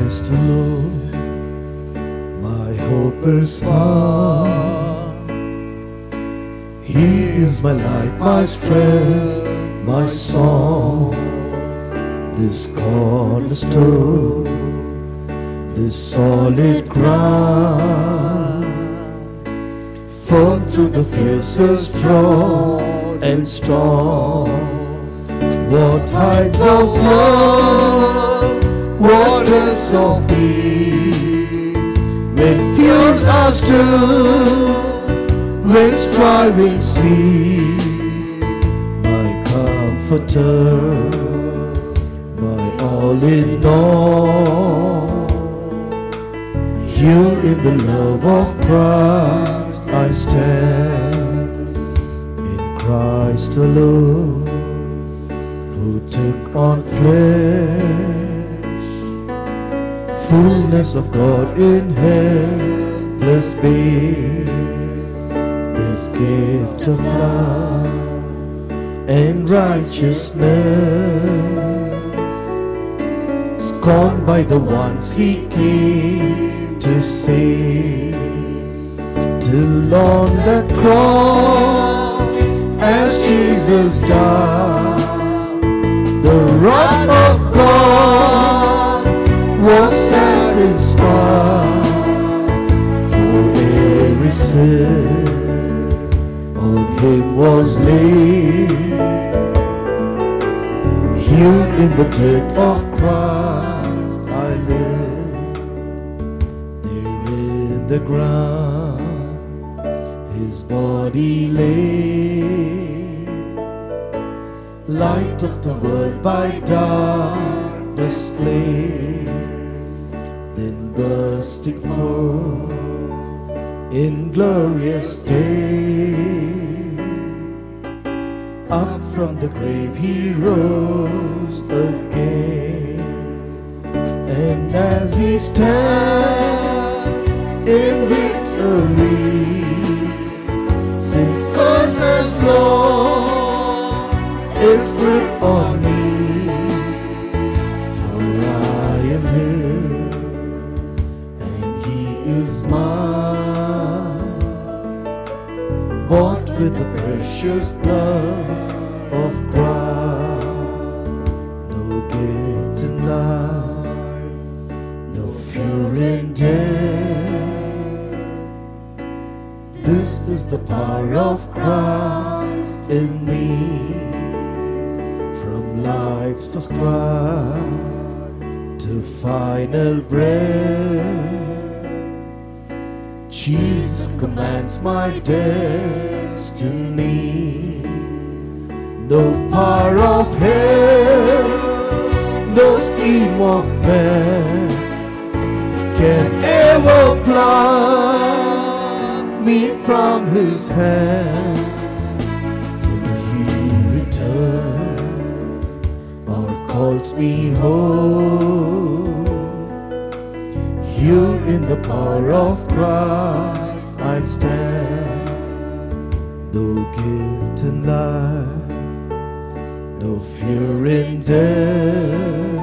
Christ alone, my hope is found. He is my light, my strength, my song. This cornerstone, this solid ground, firm through the fiercest drought and storm. What heights of love, what depths of peace, when fears are still, when striving cease. My comforter, my all in all, here in the love of Christ I stand. In Christ alone, who took on flesh, fullness of God in helpless babe, this gift of love and righteousness, scorned by the ones he came to save, till on that cross as Jesus died, the wrath of God was satisfied. For every sin on him was laid. Here in the death of Christ I live. There in the ground his body lay, light of the world by darkness slain, then bursting forth in glorious day, up from the grave he rose again. And as he stands in victory, since curse has lost its grip on me, for I am his and he is mine, bought with the precious blood of Christ. No guilt in life, no fear in death. This is the power of Christ in me. From life's first cry to final breath, Jesus commands my destiny. No power of hell, no scheme of man can ever pluck me from his hand, till he returns or calls me home. Here in the power of Christ I'll stand. No guilt in life, no fear in death.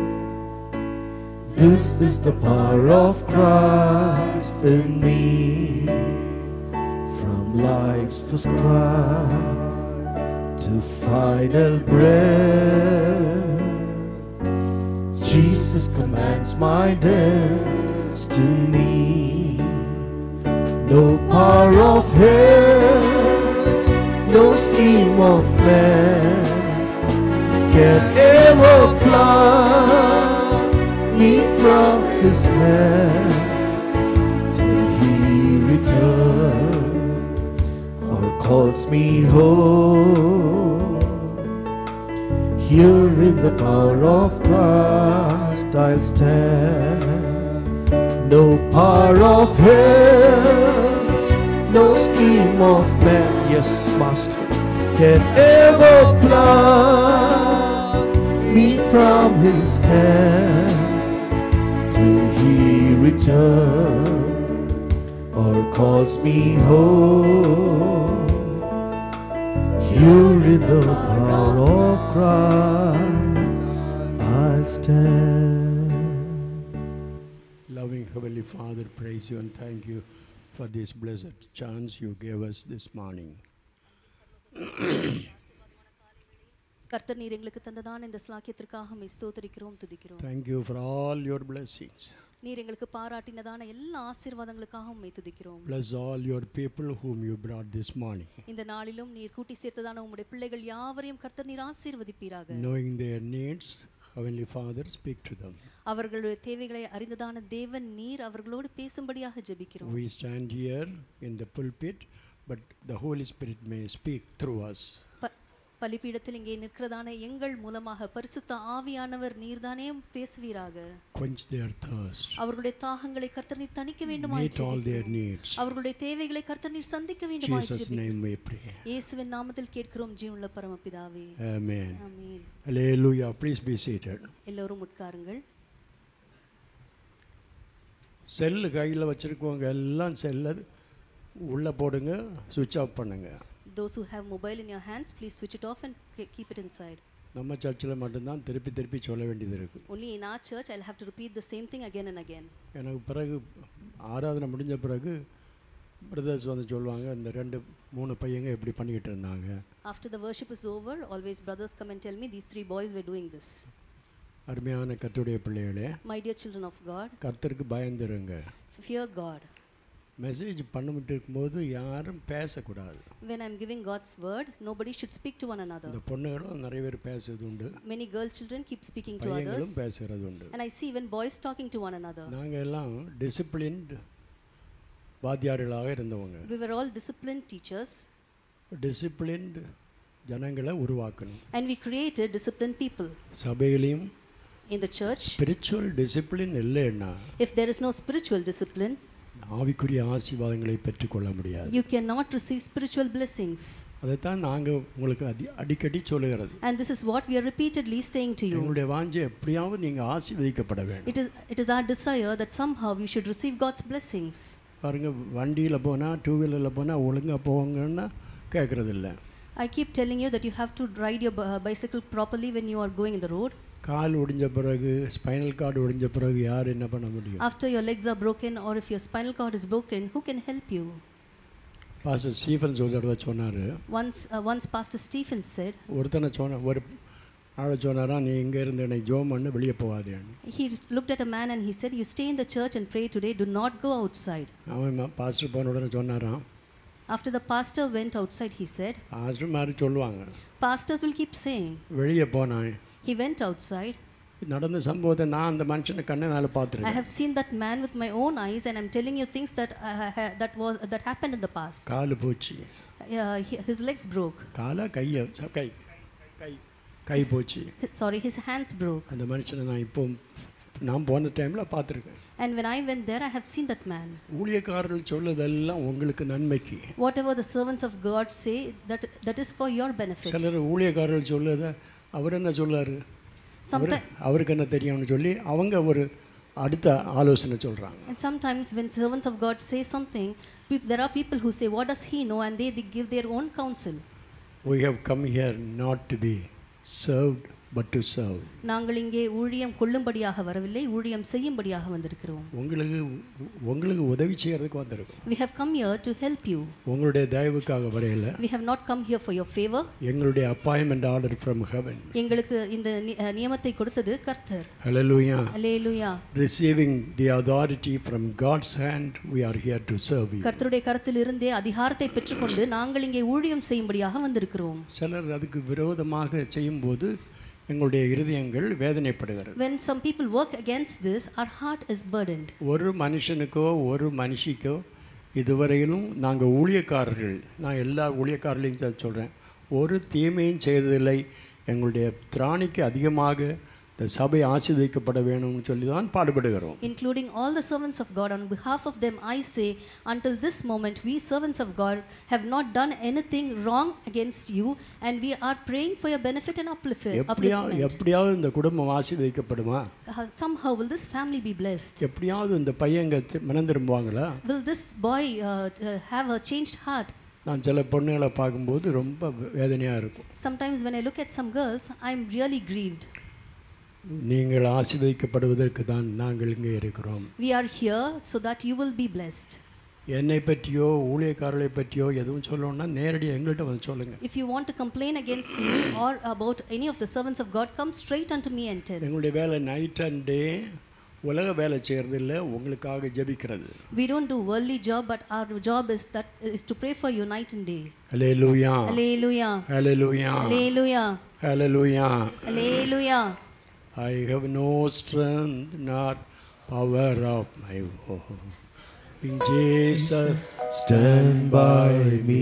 This is the power of Christ in me. From life's first cry to final breath, Jesus commands my destiny. No power of hell, no scheme of man can ever pluck me from his hand, till he returns or calls me home. Here in the power of Christ I'll stand. No power of hell, no scheme of man, yes, master, can ever pluck me from his hand, till he returns or calls me home. Here in the power of Christ I'll stand. Heavenly Father, praise you and thank you for this blessed chance you gave us this morning. கர்த்தர் நீர் எங்களுக்கு தந்ததான இந்த ஸ்லாக்கியத்திற்காக உம்மை ஸ்தோத்திரிக்கிறோம் துதிக்கிறோம். Thank you for all your blessings. நீர் எங்களுக்கு பாராட்டினதான எல்லா ஆசீர்வாதங்களுக்காக உம்மை துதிக்கிறோம். Bless all your people whom you brought this morning. இந்த நாளிலும் நீர் கூட்டி சேர்த்ததான உம்முடைய பிள்ளைகள் யாவரையும் கர்த்தர் நீர் ஆசீர்வதிப்பீராக. Knowing their needs, Heavenly Father, speak to them. அவர்களுடைய தேவைகளை அறிந்ததான தேவன் நீர் அவர்களோடு பேசும்படியாக ஜெபிக்கிறோம். We stand here in the pulpit, but the Holy Spirit may speak through us. பலிபீடத்தில் இங்கே நிற்கிறதான எங்கள் மூலமாக பரிசுத்த ஆவியானவர் நீர்தானே பேசுவீராக. Quench their thirst. அவர்களுடைய தாகங்களை கர்த்தர் நீர் தணிக்க வேண்டுமாய் Meet all their needs. அவர்களுடைய தேவைகளை கர்த்தர் நீர் சந்திக்க வேண்டுமாய் Jesus name we pray. இயேசுவின் நாமத்தில் கேட்கிறோம் ஜீவனுள்ள பரமபிதாவே. Amen. Amen. Hallelujah. Please be seated. எல்லோரும் உட்காருங்கள். செல்லு கையில் வச்சுருக்கவங்க எல்லாம் செல்லை உள்ளே போடுங்க, சுவிட்ச் ஆஃப் பண்ணுங்க. Those who have mobile in your hands, please switch it off and keep it inside. நம்ம சர்ச்சில் மட்டும்தான் திருப்பி சொல்ல வேண்டியது இருக்குது. Only in our church I'll have to repeat the same thing again and again. எனக்கு பிறகு ஆராதனை முடிஞ்ச பிறகு பிரதர்ஸ் வந்து சொல்லுவாங்க, இந்த 2-3 பையங்க எப்படி பண்ணிக்கிட்டு இருந்தாங்க. After the worship is over, always brothers come and tell me these 3 boys were doing this. அருமையான கர்த்தருடைய பிள்ளைகளே, My dear children of God, கர்த்தருக்கு பயந்துருங்க. fear God. மெசேஜ் பண்ணிட்டு இருக்கும்போது யாரும் பேசக்கூடாது. When I'm giving God's word, nobody should speak to one another. இந்த பொண்ணுகளும் நிறைய பேர் பேசுறது உண்டு. Many girl children keep speaking to பையங்களும் others. பேசுறது உண்டு. And I see even boys talking to one another. நாங்கள் எல்லாம் டிசிப்ளின்ட் வாத்தியார்களாக இருந்தவங்க. We were all disciplined teachers. Disciplined ஜனங்களை உருவாக்கணும். And we created disciplined people. சபையிலையும் In the church, spiritual discipline இல்லைன்னா if there is no spiritual discipline, ஆவிக்குரிய ஆசீர்வாதங்களை பெற்றுக்கொள்ள முடியாது. you cannot receive spiritual blessings. அதைத்தான் நாங்கள் உங்களுக்கு அடிக்கடி சொல்லுகிறது. And this is what we are repeatedly saying to you. உங்களுடைய வாஞ்சை எப்படியாவது நீங்கள் ஆசீர்வதிக்கப்பட வேண்டும். It is our desire that somehow you should receive God's blessings. பாருங்க, வண்டியில் போனால் 2 வீலரில் போனால் ஒழுங்காக போவாங்கன்னா கேட்குறது இல்லை. I keep telling you that you have to ride your bicycle properly when you are going in the road. கால் ஒடிஞ்ச பிறகு, ஸ்பைனல் கார்டு ஒடிஞ்ச பிறகு யார் என்ன பண்ண முடியும்? After your legs are broken or if your spinal cord is broken, who can help you? Pastor Stephen சொன்னார். Once Pastor Stephen said, ஒரு ஆளை சொன்னாரா, நீ இங்கே இருந்து என்னை ஜோம் பண்ணு, வெளியே போகாதேன்னு. He looked at a man and he said, you stay in the church and pray today, do not go outside. அவன் பாஸ்டர் போன உடனே சொன்னாராம். After the pastor went outside, he said, pastor மாதிரி சொல்லுவாங்க, pastors will keep saying. வெளியே போனான். He went outside. நடந்த சம்பவத்தை நான் அந்த மனுஷனை கண்ணனால பார்த்துருக்கேன். I have seen that man with my own eyes and I'm telling you things that happened in the past. கால் போச்சு. His legs broke. காலா கையை கை போச்சு. Sorry, his hands broke. அந்த மனுஷனை நான் போன டைமில் பார்த்துருக்கேன். And when I went there, I have seen that man. ஊழியக்காரர்கள் சொல்லுதெல்லாம் உங்களுக்கு நன்மைக்கு. Whatever the servants of God say, that is for your benefit. சிலர் ஊழியக்காரர்கள் சொல்லுத அவர் என்ன சொல்லாரு, அவருக்கு என்ன தெரியும்னு சொல்லி அவங்க ஒரு அடுத்த ஆலோசனை சொல்கிறாங்க. And sometimes when servants of God say something, there are people who say, what does he know? And they give their own counsel. We have come here not to be served but to serve. நாங்கள் இங்கே ஊழியம் கொள்ளும்படியாக வரவில்லை, ஊழியம் செய்யும்படியாக வந்திருக்கிறோம். உங்களுக்கு உதவி செய்யறதுக்கு வந்திருக்கோம். We have come here to help you. உங்களுடைய தயவுக்காக வரல. We have not come here for your favor. எங்களுடைய appointment order from heaven. எங்களுக்கு இந்த நியமத்தை கொடுத்தது கர்த்தர். Hallelujah. Hallelujah. Receiving the authority from God's hand, we are here to serve you. கர்த்தருடைய கரத்திலிருந்து அதிகாரத்தை பெற்றுக்கொண்டு நாங்கள் இங்கே ஊழியம் செய்யும்படியாக வந்திருக்கிறோம். சிலர் அதுக்கு விரோதமாக செய்யும்போது எங்களுடைய இருதயங்கள் வேதனைப்படுகிறது. When some people work against this, our heart is burdened. ஒரு மனுஷனுக்கோ ஒரு மனுஷிக்கோ இதுவரையிலும் நாங்கள் ஊழியக்காரர்கள், நான் எல்லா ஊழியக்காரர்களையும் சொல்கிறேன், ஒரு தீமையும் செய்ததில்லை. எங்களுடைய திராணிக்கு அதிகமாக இந்த சபை ஆசீர்வதிக்கப்பட வேணும்னு சொல்லி தான் பாடுபடுகிறோம். Including all the servants of God, on behalf of them I say, until this moment we servants of God have not done anything wrong against you and we are praying for your benefit and upliftment. எப்படியாவது இந்த குடும்பம் ஆசீர்வதிக்கப்படுமா? Somehow will this family be blessed? எப்படியாவது இந்த பையங்க மனம் திரும்புவாங்களா? Will this boy have a changed heart? நான் சில பொண்ணுகளை பார்க்கும்போது ரொம்ப வேதனையாக இருக்கும். Sometimes when I look at some girls, I am really grieved. நீங்கள் ஆசீர்வதிக்கப்படுவதற்கு தான் நாங்கள் இங்கே இருக்கிறோம். We are here so that you will be blessed. என்னை பற்றியோ ஊழியக்காரர்களை பற்றியோ எதுவும் சொல்லணும்னா நேரடியாக எங்கள்கிட்ட வந்து சொல்லுங்கள். If you want to complain against me or about any of the servants of God, come straight unto me and tell. எங்களுடைய வேலை நைட் அண்ட் டே உலக வேலை செய்கிறது இல்லை, உங்களுக்காக ஜெபிக்கிறது. We don't do worldly job, but our job is to pray for you night and day. Hallelujah. Hallelujah. Hallelujah. Hallelujah. Hallelujah. Hallelujah. I have no strength nor power of my own. In Jesus stand by me.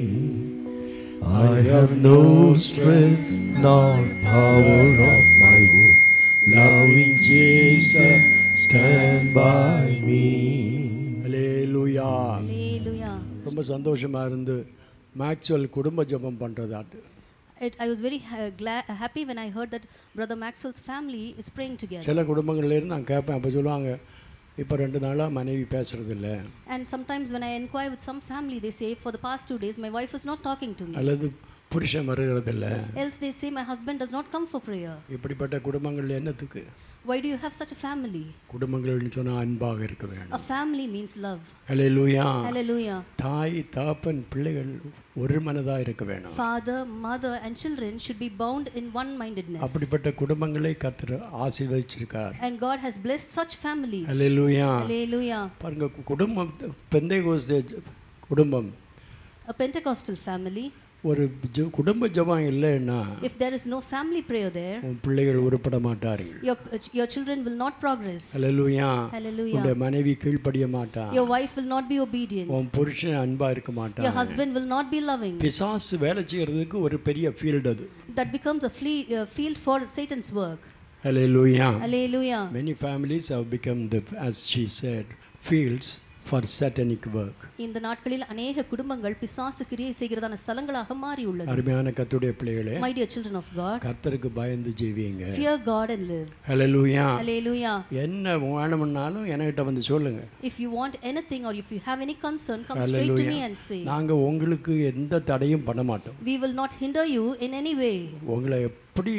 I have no strength nor power of my own. Loving Jesus, stand by me. Hallelujah. Hallelujah. ரொம்ப சந்தோஷமா இருந்து Maxwell குடும்ப ஜெபம் பண்றதாட்டு. I was very happy when I heard that Brother Maxwell's family is praying together. சில குடும்பங்கள்ல இருந்து நான் கேட்பேன், அப்போ சொல்லுவாங்க இப்போ 2 நாளாக மனைவி பேசுறது இல்லை. And sometimes when I inquire with some family, they say for the past 2 days my wife is not talking to me. அல்லது புருஷன் வருகிறது இல்லை. Else they say my husband does not come for prayer. இப்படிப்பட்ட குடும்பங்கள் என்னத்துக்கு? Why do you have such a family? குடும்பங்கள்னு சொன்னால் அன்பாக இருக்க வேண்டும். A family means love. Hallelujah. Hallelujah. தாய் தகப்பன் பிள்ளைகள் ஒரு மனதாக இருக்க வேண்டும். Father, mother and children should be bound in one mindedness. அப்படிப்பட்ட குடும்பங்களை கர்த்தர் ஆசீர்வதிச்சிருக்கார். And God has blessed such families. Hallelujah. Hallelujah. பாருங்க, குடும்பம் பெந்தேகோஸ்தே குடும்பம், A Pentecostal family, ஒரு குடும்ப ஜெபம் இல்லைன்னா if there is no family prayer there, உன் பிள்ளைகள் உருப்பட மாட்டார்கள். your children will not progress. Hallelujah. Hallelujah. உன்னுடைய மனைவி கீழ்ப்படிய மாட்டான். Your wife will not be obedient. உன் புருஷன் அன்பா இருக்க மாட்டான். Your husband will not be loving. பிசாசு வேலை செய்யறதுக்கு ஒரு பெரிய ஃபீல்ட் அது. That becomes a field for Satan's work. Hallelujah. Hallelujah. Many families have become as she said, fields for satanic work. இந்த நாட்களில் अनेक குடும்பங்கள் பிசாசு கிரியை செய்கிறதான ஸ்தலங்களாக மாறி உள்ளது. அருமையான கர்த்தருடைய பிள்ளைகளே, My dear children of God, கர்த்தருக்கு பயந்து ஜீவியுங்க. fear God and live. Hallelujah. Hallelujah. என்ன வேணும்னாலும் என்கிட்ட வந்து சொல்லுங்க. If you want anything or if you have any concern, come straight to me and say. நாங்க உங்களுக்கு எந்த தடையும் பண்ண மாட்டோம். We will not hinder you in any way. உங்களை எப்படி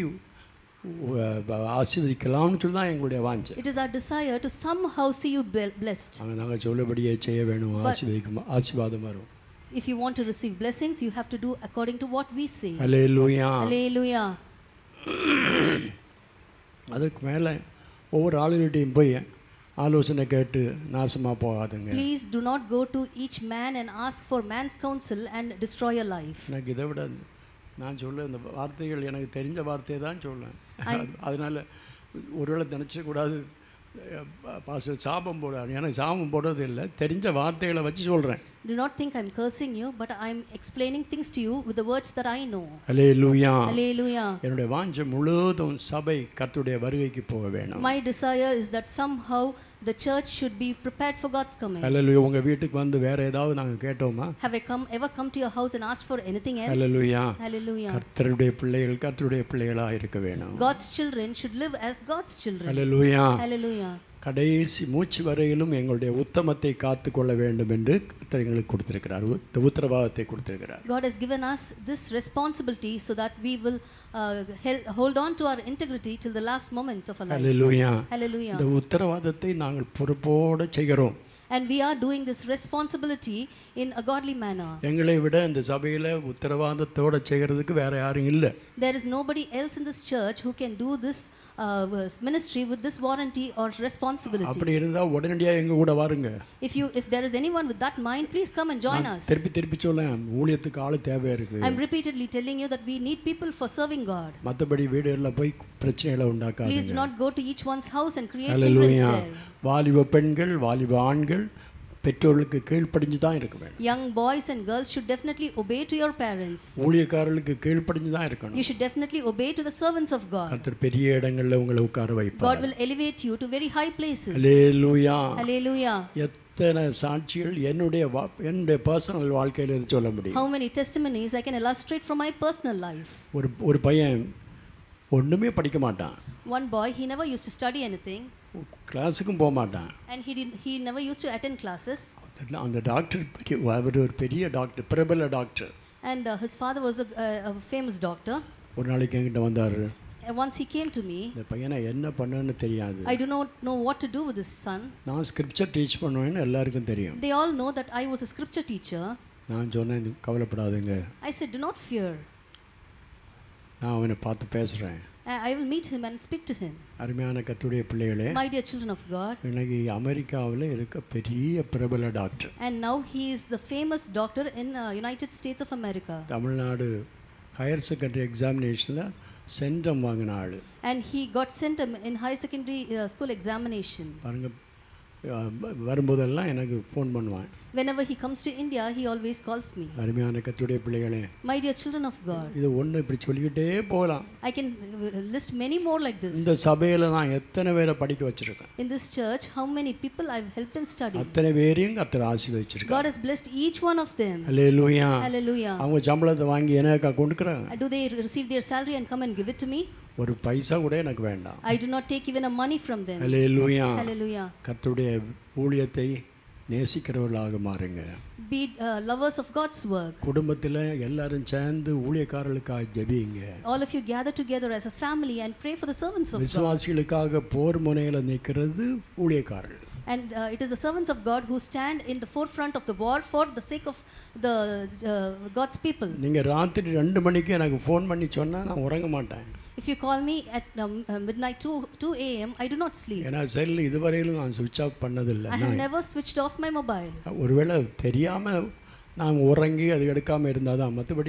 ஆசீர்வதிக்கலாம்னு சொல்லி தான் எங்களுடைய வாஞ்சை. It is our desire to somehow see you blessed. நாங்கள் சொல்லபடியே செய்ய வேணும், ஆசீர்வாதம் வரும். If you want to receive blessings, you have to do according to what we say. Hallelujah. Hallelujah. அதுக்கு மேலே ஒவ்வொரு ஆளுகிட்டையும் போய் ஆலோசனை கேட்டு நாசமாக போகாதுங்க. Please do not go to each man and ask for man's counsel and destroy your life. எனக்கு இதை விட நான் சொல்ல இந்த வார்த்தைகள் எனக்கு தெரிஞ்ச வார்த்தையை தான் சொல்லுவேன். அதனால் ஒருவேளை நினச்சக்கூடாது பாஸ்டர் சாபம் போடாது. எனக்கு சாபம் போடுறது இல்லை, தெரிஞ்ச வார்த்தைகளை வச்சு சொல்கிறேன். Do not think I'm cursing you, but I'm explaining things to you with the words that I know. Hallelujah. Hallelujah. என்னுடைய வாஞ்சை முழுவதும் சபை கர்த்தருடைய வருகைக்கு போக வேணும். My desire is that somehow the church should be prepared for God's coming. Hallelujah. உங்கள் வீட்டுக்கு வந்து வேற ஏதாவது நாங்கள் கேட்டோமா? Have I ever come to your house and asked for anything else? Hallelujah. Hallelujah. கர்த்தருடைய பிள்ளைகள் கர்த்தருடைய பிள்ளைகளாக இருக்க வேணும். God's children should live as God's children. Hallelujah. Hallelujah. கடைசி மூச்சு வரையிலும் எங்களுடைய உத்தமத்தை காத்து கொள்ள வேண்டும் என்று கர்த்தர் எங்களுக்கு கொடுத்திருக்கிறார், உத்தரவாதத்தை கொடுத்திருக்கிறார். God has given us this responsibility so that we will hold on to our integrity till the last moment of our life. Hallelujah. Hallelujah. இந்த உத்தரவாதத்தை நாங்கள் பொறுப்போடு செய்கிறோம். And we are doing this responsibility in a godly manner. எங்களை விட இந்த சபையில் உத்தரவாதத்தோடு செய்கிறதுக்கு வேற யாரும் இல்லை. There is nobody else in this church who can do this ministry with this warranty or responsibility. அப்படி இருந்தால் உடனடியாக எங்கள் கூட வாருங்க. If there is anyone with that mind, please come and join us. திருப்பி சொல்லேன், ஊழியத்துக்கு ஆள் தேவை இருக்கு. I'm repeatedly telling you that we need people for serving God. மற்றபடி வீடுகளில் போய் பிரச்சனைகளை உண்டாக்காதீங்க. Please do not go to each one's house and create hindrance there. வாலிப பெண்கள் வாலிப ஆண்கள் பெற்றோர்களுக்கு கீழ்ப்படிஞ்சு தான் இருக்க வேண்டும். Young boys and girls should definitely obey to your parents. ஊழியக்காரர்களுக்கு கீழ்ப்படிஞ்சு தான் இருக்கணும். You should definitely obey to the servants of God. கர்த்தர் பெரிய இடங்களில் உங்களை உட்கார வைப்பார். God will elevate you to very high places. Hallelujah. Hallelujah. எத்தனை சாட்சிகள் என்னுடைய பர்சனல் வாழ்க்கையில் இருந்து சொல்ல முடியும். How many testimonies I can illustrate from my personal life. ஒரு பையன் ஒண்ணுமே படிக்க மாட்டான். One boy, he never used to study anything. கிளாஸுக்கும் போக மாட்டான். And he never used to attend classes. அந்த டாக்டர் அவர் ஒரு பெரிய டாக்டர், பிரபல doctor. And his father was a famous doctor. ஒரு நாளைக்கு என்கிட்ட வந்தார். once he came to me, இந்த பையனை என்ன பண்ணணும்னு தெரியாது. I do not know what to do with this son. நான் ஸ்கிரிப்சர் டீச் பண்ணுவேன்னு எல்லாருக்கும் தெரியும். They all know that I was a scripture teacher. நான் சொன்னேன் கவலைப்படாதீங்க, I said, do not fear. நான் அவனை பார்த்து பேசுகிறேன். I will meet him and speak to him. அருமையான கர்த்தருடைய பிள்ளைகளே, My dear children of God. இன்னைக்கு அமெரிக்காவில் இருக்க பெரிய பிரபல doctor. And now he is the famous doctor in United States of America. Tamil Nadu higher secondary எக்ஸாமினேஷனில் சென்டம் வாங்கின ஆள். And he got centum in high secondary school examination. பாருங்க, வரும்போதெல்லாம் எனக்கு ஃபோன் பண்ணுவான். Whenever he comes to India, he always calls me. அருமையான கர்த்தருடைய பிள்ளைகளே, My dear children of God. இது ஒன்று இப்படி சொல்லிக்கிட்டே போகலாம். I can list many more like this. இந்த சபையில் நான் எத்தனை பேரை படிக்க வச்சிருக்கேன். In this church, how many people I've helped them study. அத்தனை பேரையும் கர்த்தர் ஆசீர்வதிச்சிருக்கார். God has blessed each one of them. Hallelujah. Hallelujah. அவங்க சம்பளத்தை வாங்கி எனக்கா கொடுக்குறாங்க. Do they receive their salary and come and give it to me? ஒரு பைசா கூட எனக்கு வேண்டாம். I do not take even a money from them. Hallelujah. Hallelujah. கர்த்தருடைய ஊழியத்தை நேசிக்கிறவர்களாக மாறுங்க. Be lovers of God's work. குடும்பத்தில் எல்லாரும் சேர்ந்து ஊழியக்காரர்களுக்காக ஜெபிங்க. All of you gather together as a family and pray for the servants of God. விசுவாசிகளுக்காக போர் முனையில் நிற்கிறது ஊழியக்காரர்கள். And it is the servants of God who stand in the forefront of the war for the sake of the God's people. நீங்கள் ராத்திரி 2 மணிக்கு எனக்கு phone பண்ணி சொன்னால் நான் உறங்க மாட்டேன். If you call me at midnight 2 a.m., I do not sleep. ஏன்னா செல் இதுவரையிலும் நான் சுவிட்ச் ஆஃப் பண்ணதில்லை. I have never switched off my mobile. ஒருவேளை தெரியாமல் நான் உறங்கி அது எடுக்காமல் இருந்தால் தான். மற்றபடி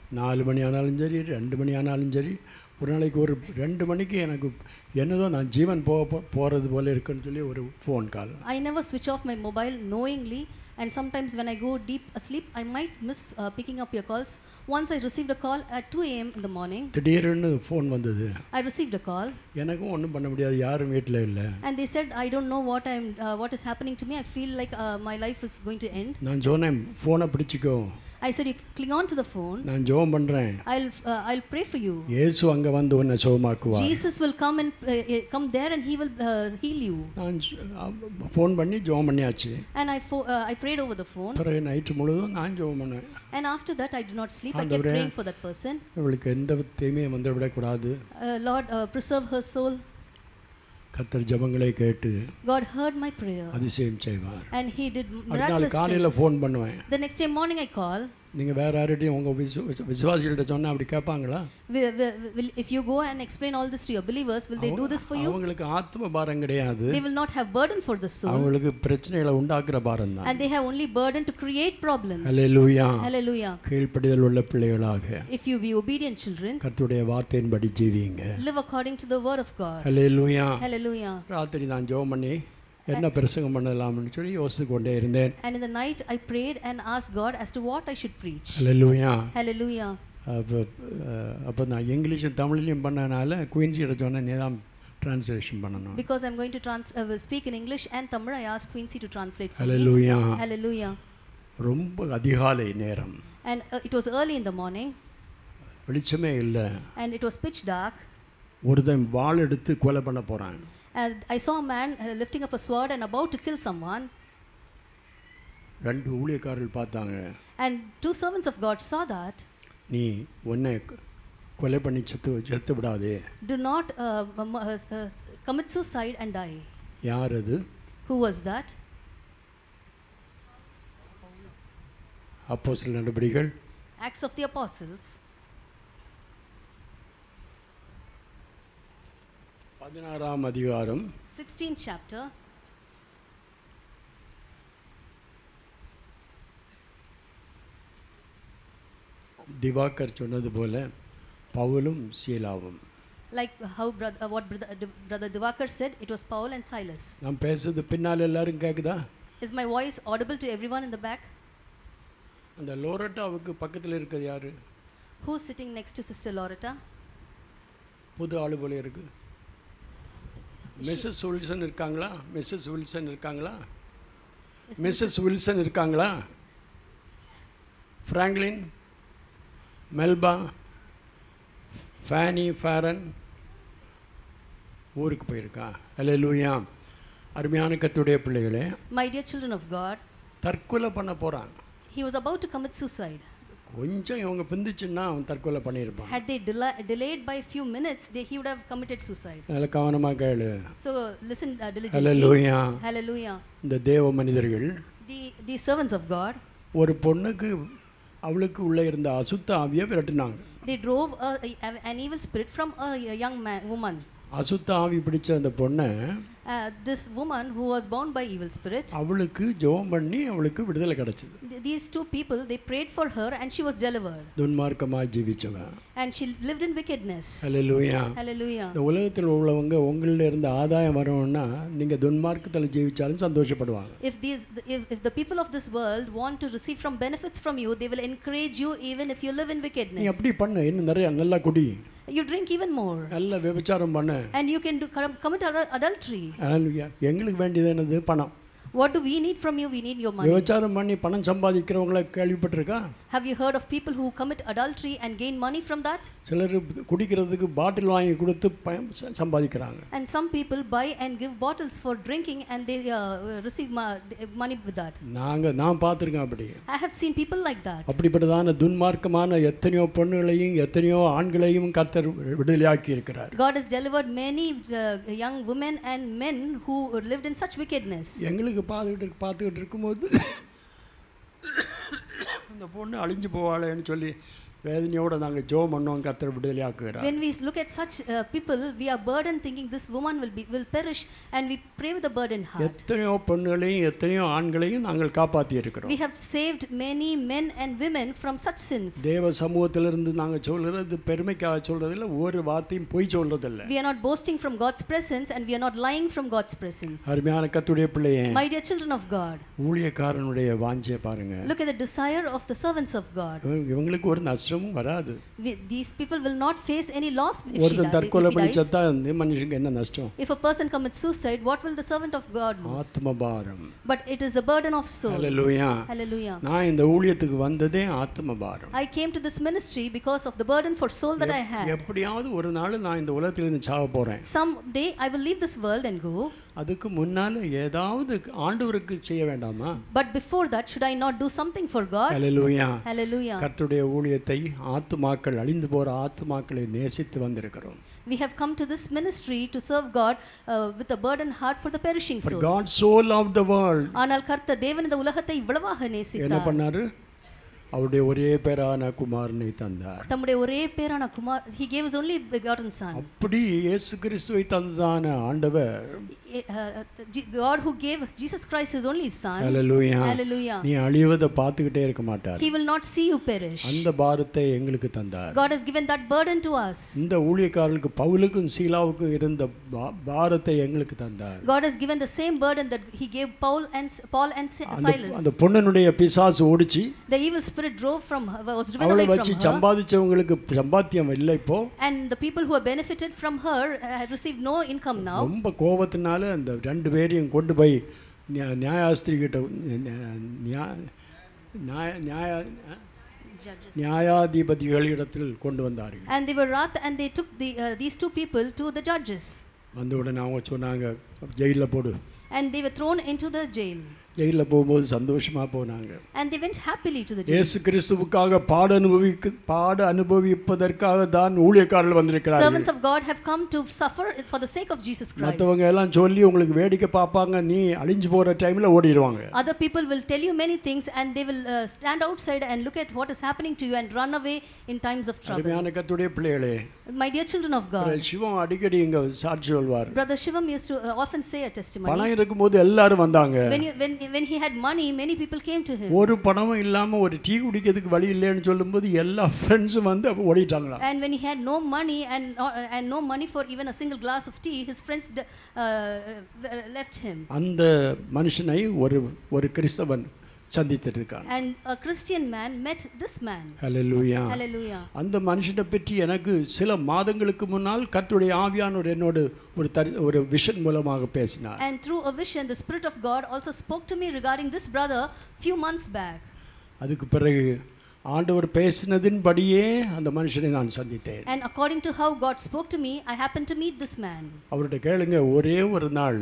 4 மணி ஆனாலும் சரி, 2 மணி ஆனாலும் சரி, ஒரு நாளைக்கு ஒரு 2 மணிக்கு எனக்கு என்னதோ நான் ஜீவன் போகிறது போல இருக்குன்னு சொல்லி ஒரு phone call. I never switch off my mobile knowingly, and sometimes when I go deep asleep, I might miss picking up your calls. Once I received a call at 2 a.m. in the morning. திடீர்னு phone வந்தது. I received a call. எனக்கும் ஒன்றும் பண்ண முடியாது, யாரும் வீட்டில் இல்லை. And they said, I don't know what is happening to me. I feel like my life is going to end. நான் சொன்னேன், ஃபோனை பிடிச்சிக்கோ. I said, you cling on to the phone. நான் ஜெபம் பண்றேன். I'll pray for you. இயேசு அங்க வந்து உன்னை சுகமாக்குவார். Jesus will come there and he will heal you. நான் ஃபோன் பண்ணி ஜெபம் பண்ணியாச்சு. And I prayed over the phone. பிறகு நைட் முழுதும் நான் ஜெபம் பண்ணேன். And after that I did not sleep. I kept praying for that person. இவளுக்கு எந்த தீமையும் வந்து விடக்கூடாது. Lord, preserve her soul. கர்த்தர் ஜெபங்களை கேட்டு God heard my prayer. அதிசயம் செய்வார். And he did miraculous things. காலையில ஃபோன் பண்ணுவேன். The next day morning I call. நீங்க வேற யார்கிட்டயும் உங்க விசுவாசிகள்ட்ட சொன்னா அப்படி கேட்பாங்களா? If you go and explain all this to your believers, will they do this for you? அவங்களுக்கு ஆத்ம பாரம் கிடையாது. They will not have burden for the soul. அவங்களுக்கு பிரச்சனைகளை உண்டாக்குற பாரம் தான். And they have only burden to create problems. Hallelujah. Hallelujah. கீழ்ப்படிதல் உள்ள பிள்ளைகளாக If you be obedient children, கர்த்தருடைய வார்த்தையின்படி ஜீவிங்க. live according to the word of God. Hallelujah. Hallelujah. ராத்திரி நான் ஜெபம் பண்ணி என்ன பிரசங்கம் பண்ணலாம்னு சொல்லி யோசித்து கொண்டே இருந்தேன். And in the night I prayed and asked God as to what I should preach. Hallelujah. Hallelujah. அப்போ நான் இங்கிலீஷும் தமிழ்லையும் பண்ணனால குயின்சியிட சொன்னேன், நீ தான் டிரான்ஸ்லேஷன் பண்ணணும். Because I'm going to speak in English and Tamil, I asked Quincy to translate for Hallelujah. me. Hallelujah. ரொம்ப அதிகாலை நேரம். And it was early in the morning. வெளிச்சமே இல்லை. And it was pitch dark. ஒருத்தன் வாள் எடுத்து கொலை பண்ண போறான். And I saw a man lifting up a sword and about to kill someone. 2 ஊழியக்காரர்கள் பார்த்தாங்க. And 2 servants of God saw that. நீ உன்னை கொலை பண்ணி செத்து விடாதே. Do not commit suicide and die. யார் அது? Who was that? அப்போஸ்தலர் நடபடிகள் Acts of the Apostles. 16ஆம் அதிகாரம் 16th chapter. திவாகர் சொன்னது போல பவுலும் சீலாவும். Like how brother Divakar said, it was Paul and Silas. நான் பேசுறது பின்னால் எல்லாரும் கேக்குதா? Is my voice audible to everyone in the back? அந்த லோரட்டாவுக்கு பக்கத்தில் இருக்கிறது யாரு? Who's sitting next to Sister Loretta? புது ஆளு போல இருக்கு. மிஸ்ஸஸ் வில்சன் இருக்காங்களா? மிஸ்ஸஸ் வில்சன் இருக்காங்களா? மிஸ்ஸஸ் வில்சன் இருக்காங்களா? ஃப்ராங்க்லின், மெல்பா, ஃபேனி, ஃபேரன் ஊருக்கு போயிருக்கா? அல்லேலூயா. அருமையான கர்த்தருடைய பிள்ளைகளே, My dear children of God, தற்கொலை பண்ண போறான். he was about to commit suicide. கொஞ்சம் இவங்க பிந்திச்சுன்னா அவன் தற்கொலை பண்ணியிருப்பான். Had they delayed by a few minutes, he would have committed suicide. அதனால கவனமாக கேளு. So listen diligently. ஹல்லேலூயா. Hallelujah. இந்த தேவ மனிதர்கள் The servants of God, ஒரு பொண்ணுக்கு அவளுக்கு உள்ளே இருந்த அசுத்த ஆவியை விரட்டினாங்க. they drove an evil spirit from a young woman. அசுத்த ஆவி பிடிச்ச அந்த பொண்ணை This woman who was bound by evil spirit, அவளுக்கு ஜெபம் பண்ணி அவளுக்கு விடுதலை கிடைச்சது. these two people, they prayed for her and she was delivered. துன்மார்க்கமாக ஜீவிச்சவன். And she lived in wickedness. Hallelujah. Hallelujah. இந்த உலகத்தில் உள்ளவங்க உங்களில் இருந்து ஆதாயம் வரணும்னா நீங்கள் துன்மார்க்கத்தில் ஜீவிச்சாலும் சந்தோஷப்படுவாங்க. If the people of this world want to receive from benefits from you, they will encourage you even if you live in wickedness. நீ அப்படி பண்ணு, இன்னும் நிறைய நல்லா குடி, You drink even more. நல்ல விபச்சாரம் பண்ணு, And you can commit adultery. ஹல்லேலூயா. எங்களுக்கு வேண்டியது என்னது? பணம். What do we need from you? We need your money. விபச்சாரம் பண்ணி பணம் சம்பாதிக்கிறவங்கள கேள்விப்பட்டிருக்கா? Have you heard of people who commit adultery and gain money from that? சிலர் குடிக்கிறதுக்கு பாட்டில் வாங்கி கொடுத்து சம்பாதிக்கிறாங்க. And some people buy and give bottles for drinking and they receive money with that. நான் பார்த்துருக்கேன் அப்படி. I have seen people like that. அப்படிப்பட்டதான துன்மார்க்கமான எத்தனையோ பெண்களையும் எத்தனையோ ஆண்களையும் கர்த்தர் விடுதலையாக்கி இருக்கிறார். God has delivered many young women and men who lived in such wickedness. எங்களுக்கு பார்த்துக்கிட்டு இருக்கும்போது அந்த பொண்ணு அழிஞ்சு போவாளேன்னு சொல்லி வேதனையோடு நாங்கள் ஜெபம் பண்ணோம், கர்த்தர் விடுதலையாக்குகிறார். When we look at such people, we are burdened thinking this woman will perish, and we pray with a burdened heart. எத்தனையோ பெண்களையும் எத்தனையோ ஆண்களையும் நாங்கள் காப்பாற்றி இருக்கிறோம். We have saved many men and women from such sins. தேவ சமூகத்திலிருந்து நாங்கள் சொல்கிறது பெருமைக்காக சொல்றதில்லை, ஒரு வார்த்தையும் பொய் சொல்றதில்லை. We are not boasting from God's presence and we are not lying from God's presence. அருமையான கர்த்தருடைய பிள்ளையே, My dear children of God, ஊழியக்காரனுடைய வாஞ்சையை பாருங்க. look at the desire of the servants of God. இவங்களுக்கு ஒரு நஷ்டமும் வராது. These people will not face any loss if ஒருத்தன் தற்கொலை he பண்ணிச்சா dies. இந்த மனுஷனுக்கு என்ன நஷ்டம்? If a person commits suicide, what will the servant of God lose? ஆத்மபாரம். But it is the burden of soul. Hallelujah. Hallelujah. நான் இந்த ஊழியத்துக்கு வந்ததே ஆத்மபாரம். I came to this ministry because of the burden for soul that I had. எப்படியாவது ஒரு நாள் நான் இந்த உலகத்திலிருந்து சாக போறேன். Someday I will leave this world and go. அதுக்கு முன்னால ஏதாவது ஆண்டவருக்கு செய்ய வேண்டாமா? But before that, should I not do something for God? Hallelujah. Hallelujah. கர்த்தருடைய ஊழியத்தை ஆத்துமாக்கள் அழிந்து போற ஆத்துமாக்களை நேசித்து வந்திருக்கிறோம். We have come to this ministry to serve God with a burdened heart for the perishing For souls. God so loved the world. ஆனால் கர்த்தர் தேவன் இந்த உலகத்தை இவ்வளவாக என்ன நேசித்தார். பண்ணாரு? அவருடைய ஒரே பேரான குமாரனை தந்தார். தம்முடைய ஒரே பேரான Kumar, he gave his only begotten son. அப்படி இயேசு கிறிஸ்துவை தந்ததான ஆண்டவர், God who gave Jesus Christ his only son. Hallelujah. Hallelujah. நீ அழிவதை பார்த்துக்கிட்டே இருக்க மாட்டார். He will not see you perish. அந்த பாரத்தை எங்களுக்கு தந்தார். God has given that burden to us. இந்த ஊழியக்காரர்களுக்கு பவுலுக்கும் சீலாவுக்கும் இருந்த பாரத்தை எங்களுக்கு தந்தார். God has given the same burden that he gave Paul and Silas. அந்த பொண்ணுடைய பிசாசு ஓடிச்சு. The evil spirit was driven அவளை away from வச்சு her. சம்பாதிச்சவங்களுக்கு சம்பாத்தியம் இல்லை இப்போ. And the people who have benefited from her had received no income now. ரொம்ப கோபத்தினால அந்த ரெண்டு பேரையும் கொண்டு போய் நியாயாஸ்திரி கிட்ட நியாயாதிபதிகளிடத்தில் கொண்டு வந்தார்கள். And they were wrath and they took these two people to the judges. வந்த உடனே அவங்க சொன்னாங்க, ஜெயிலில் போடு. And they were thrown into the jail. ஜெயிலில் போகும்போது சந்தோஷமா போனாங்க. And they went happily to the jail. இயேசு கிறிஸ்துவுக்காக பாட அனுபவிப்பதற்காக தான் ஊழியக்காரர்கள் வந்திருக்கிறார்கள். Servants of God have come to suffer for the sake of Jesus Christ. மற்றவங்க எல்லாம் சொல்லி உங்களுக்கு வேடிக்கை பார்ப்பாங்க, நீ அழிஞ்சு போற டைம்ல ஓடிடுவாங்க. Other people will tell you many things and they will stand outside and look at what is happening to you and run away in times of trouble. அருமையான கர்த்தருடைய பிள்ளைகளே, My dear children of God, சிவம் அடிக்கடி இங்க சாட்சி சொல்வார். Brother Shivam used to often say a testimony. பணம் இருக்கும்போது எல்லாரும் வந்தாங்க. When he had money, many people came to him. ஒரு பணமும் இல்லாம ஒரு டீ குடிக்கிறதுக்கு வழி இல்லைன்னு சொல்லும்போது எல்லா ஃப்ரெண்ட்ஸும் வந்து ஓடிட்டாங்களா. And when he had no money and no money for even a single glass of tea, his friends left him. அந்த மனுஷனை ஒரு கிறிஸ்தவன் சந்திச்சிட்டு இருக்கான். And a Christian man met this man. Hallelujah. Hallelujah. அந்த மனுஷனை பற்றி எனக்கு சில மாதங்களுக்கு முன்னால் கர்த்தருடைய ஆவியானவர் என்னோடு ஒரு விஷன் மூலமாக பேசினார். And through a vision, the Spirit of God also spoke to me regarding this brother few months back. அதுக்கு பிறகு ஆண்டவர் பேசினதின்படியே அந்த மனுஷனை நான் சந்தித்தேன். And according to how God spoke to me, I happened to meet this man. அவர்கிட்ட கேளுங்க, ஒரே ஒரு நாள்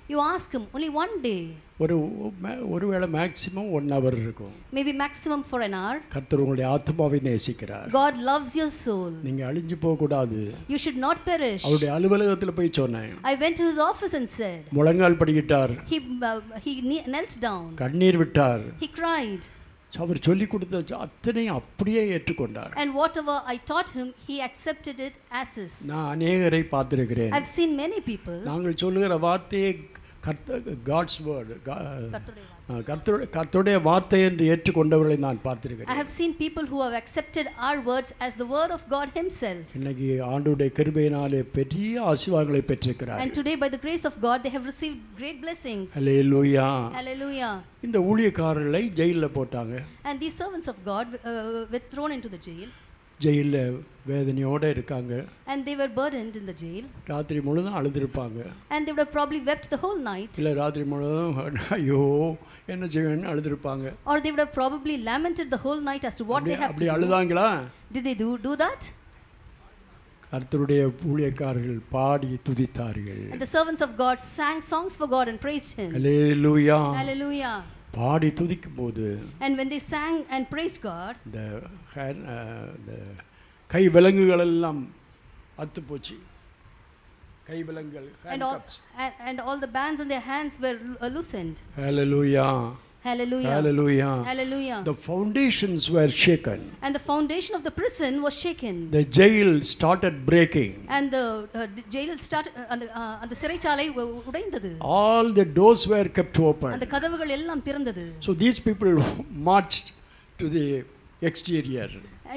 You ask him only one day. ஒருவேளை மேக்ஸிமம் 1 hour இருக்கும். Maybe maximum for an hour. கர்த்தர் உங்களுடைய ஆத்மாவை நேசிக்கிறார். God loves your soul. நீங்க அழிஞ்சு போக கூடாது. You should not perish. அவருடைய அலுவலகத்துல போய் சொன்னேன். I went to his office and said. முழங்கால் படிக்கிட்டார். He knelt down. கண்ணீர் விட்டார். He cried. அவர் சொல்லி கொடுத்த அத்தனையும் அப்படியே ஏற்றுக்கொண்டார். And whatever I taught him, he accepted it as is. நான் அநேகரை பார்த்திருக்கிறேன். I've seen many people. நாங்கள் சொல்லுகிற வார்த்தையை God's word, கர்த்தருடைய வார்த்தை என்று ஏற்றுக்கொண்டவர்களை நான் பார்த்திருக்கிறேன். I have seen people who have accepted our words as the word of God himself. இன்னைக்கு ஆண்டவருடைய கிருபையினாலே பெரிய ஆசீர்வாதங்களை பெற்றிருக்கிறார்கள். And today by the grace of God they have received great blessings. Hallelujah. Hallelujah. இந்த ஊழியக்காரர்களை ஜெயில்ல போட்டாங்க. And these servants of God were thrown into the jail. ஜெயில்ல வேதனையோட இருக்காங்க. And they were burdened in the jail. ராத்திரி முழுதும் அழுதுருப்பாங்க. And they would have probably wept the whole night. இல்ல ராத்திரி முழுதும் ஐயோ என்ன செய்வேன்னு அழுதுருப்பாங்க. Or they would have probably lamented the whole night as to what they have to do. அப்படி அழுதாங்களா? Did they do that? கர்த்தருடைய ஊழியக்காரர்கள் பாடி துதித்தார்கள். And the servants of God sang songs for God and praised him. Hallelujah. Hallelujah. பாடி துதிக்கும் போது and when they sang and praised God, the கை விலங்குகள் எல்லாம் அத்து போச்சு. கை விலங்குகள் and all the bands on their hands were loosened. Hallelujah. Hallelujah. Hallelujah. Hallelujah. The foundations were shaken. And the foundation of the prison was shaken. The jail started breaking. And the jail started and the சிறைச்சாலை உடைந்தது. All the doors were kept open. அந்த கதவுகள் எல்லாம் திறந்தது. So these people marched to the exterior.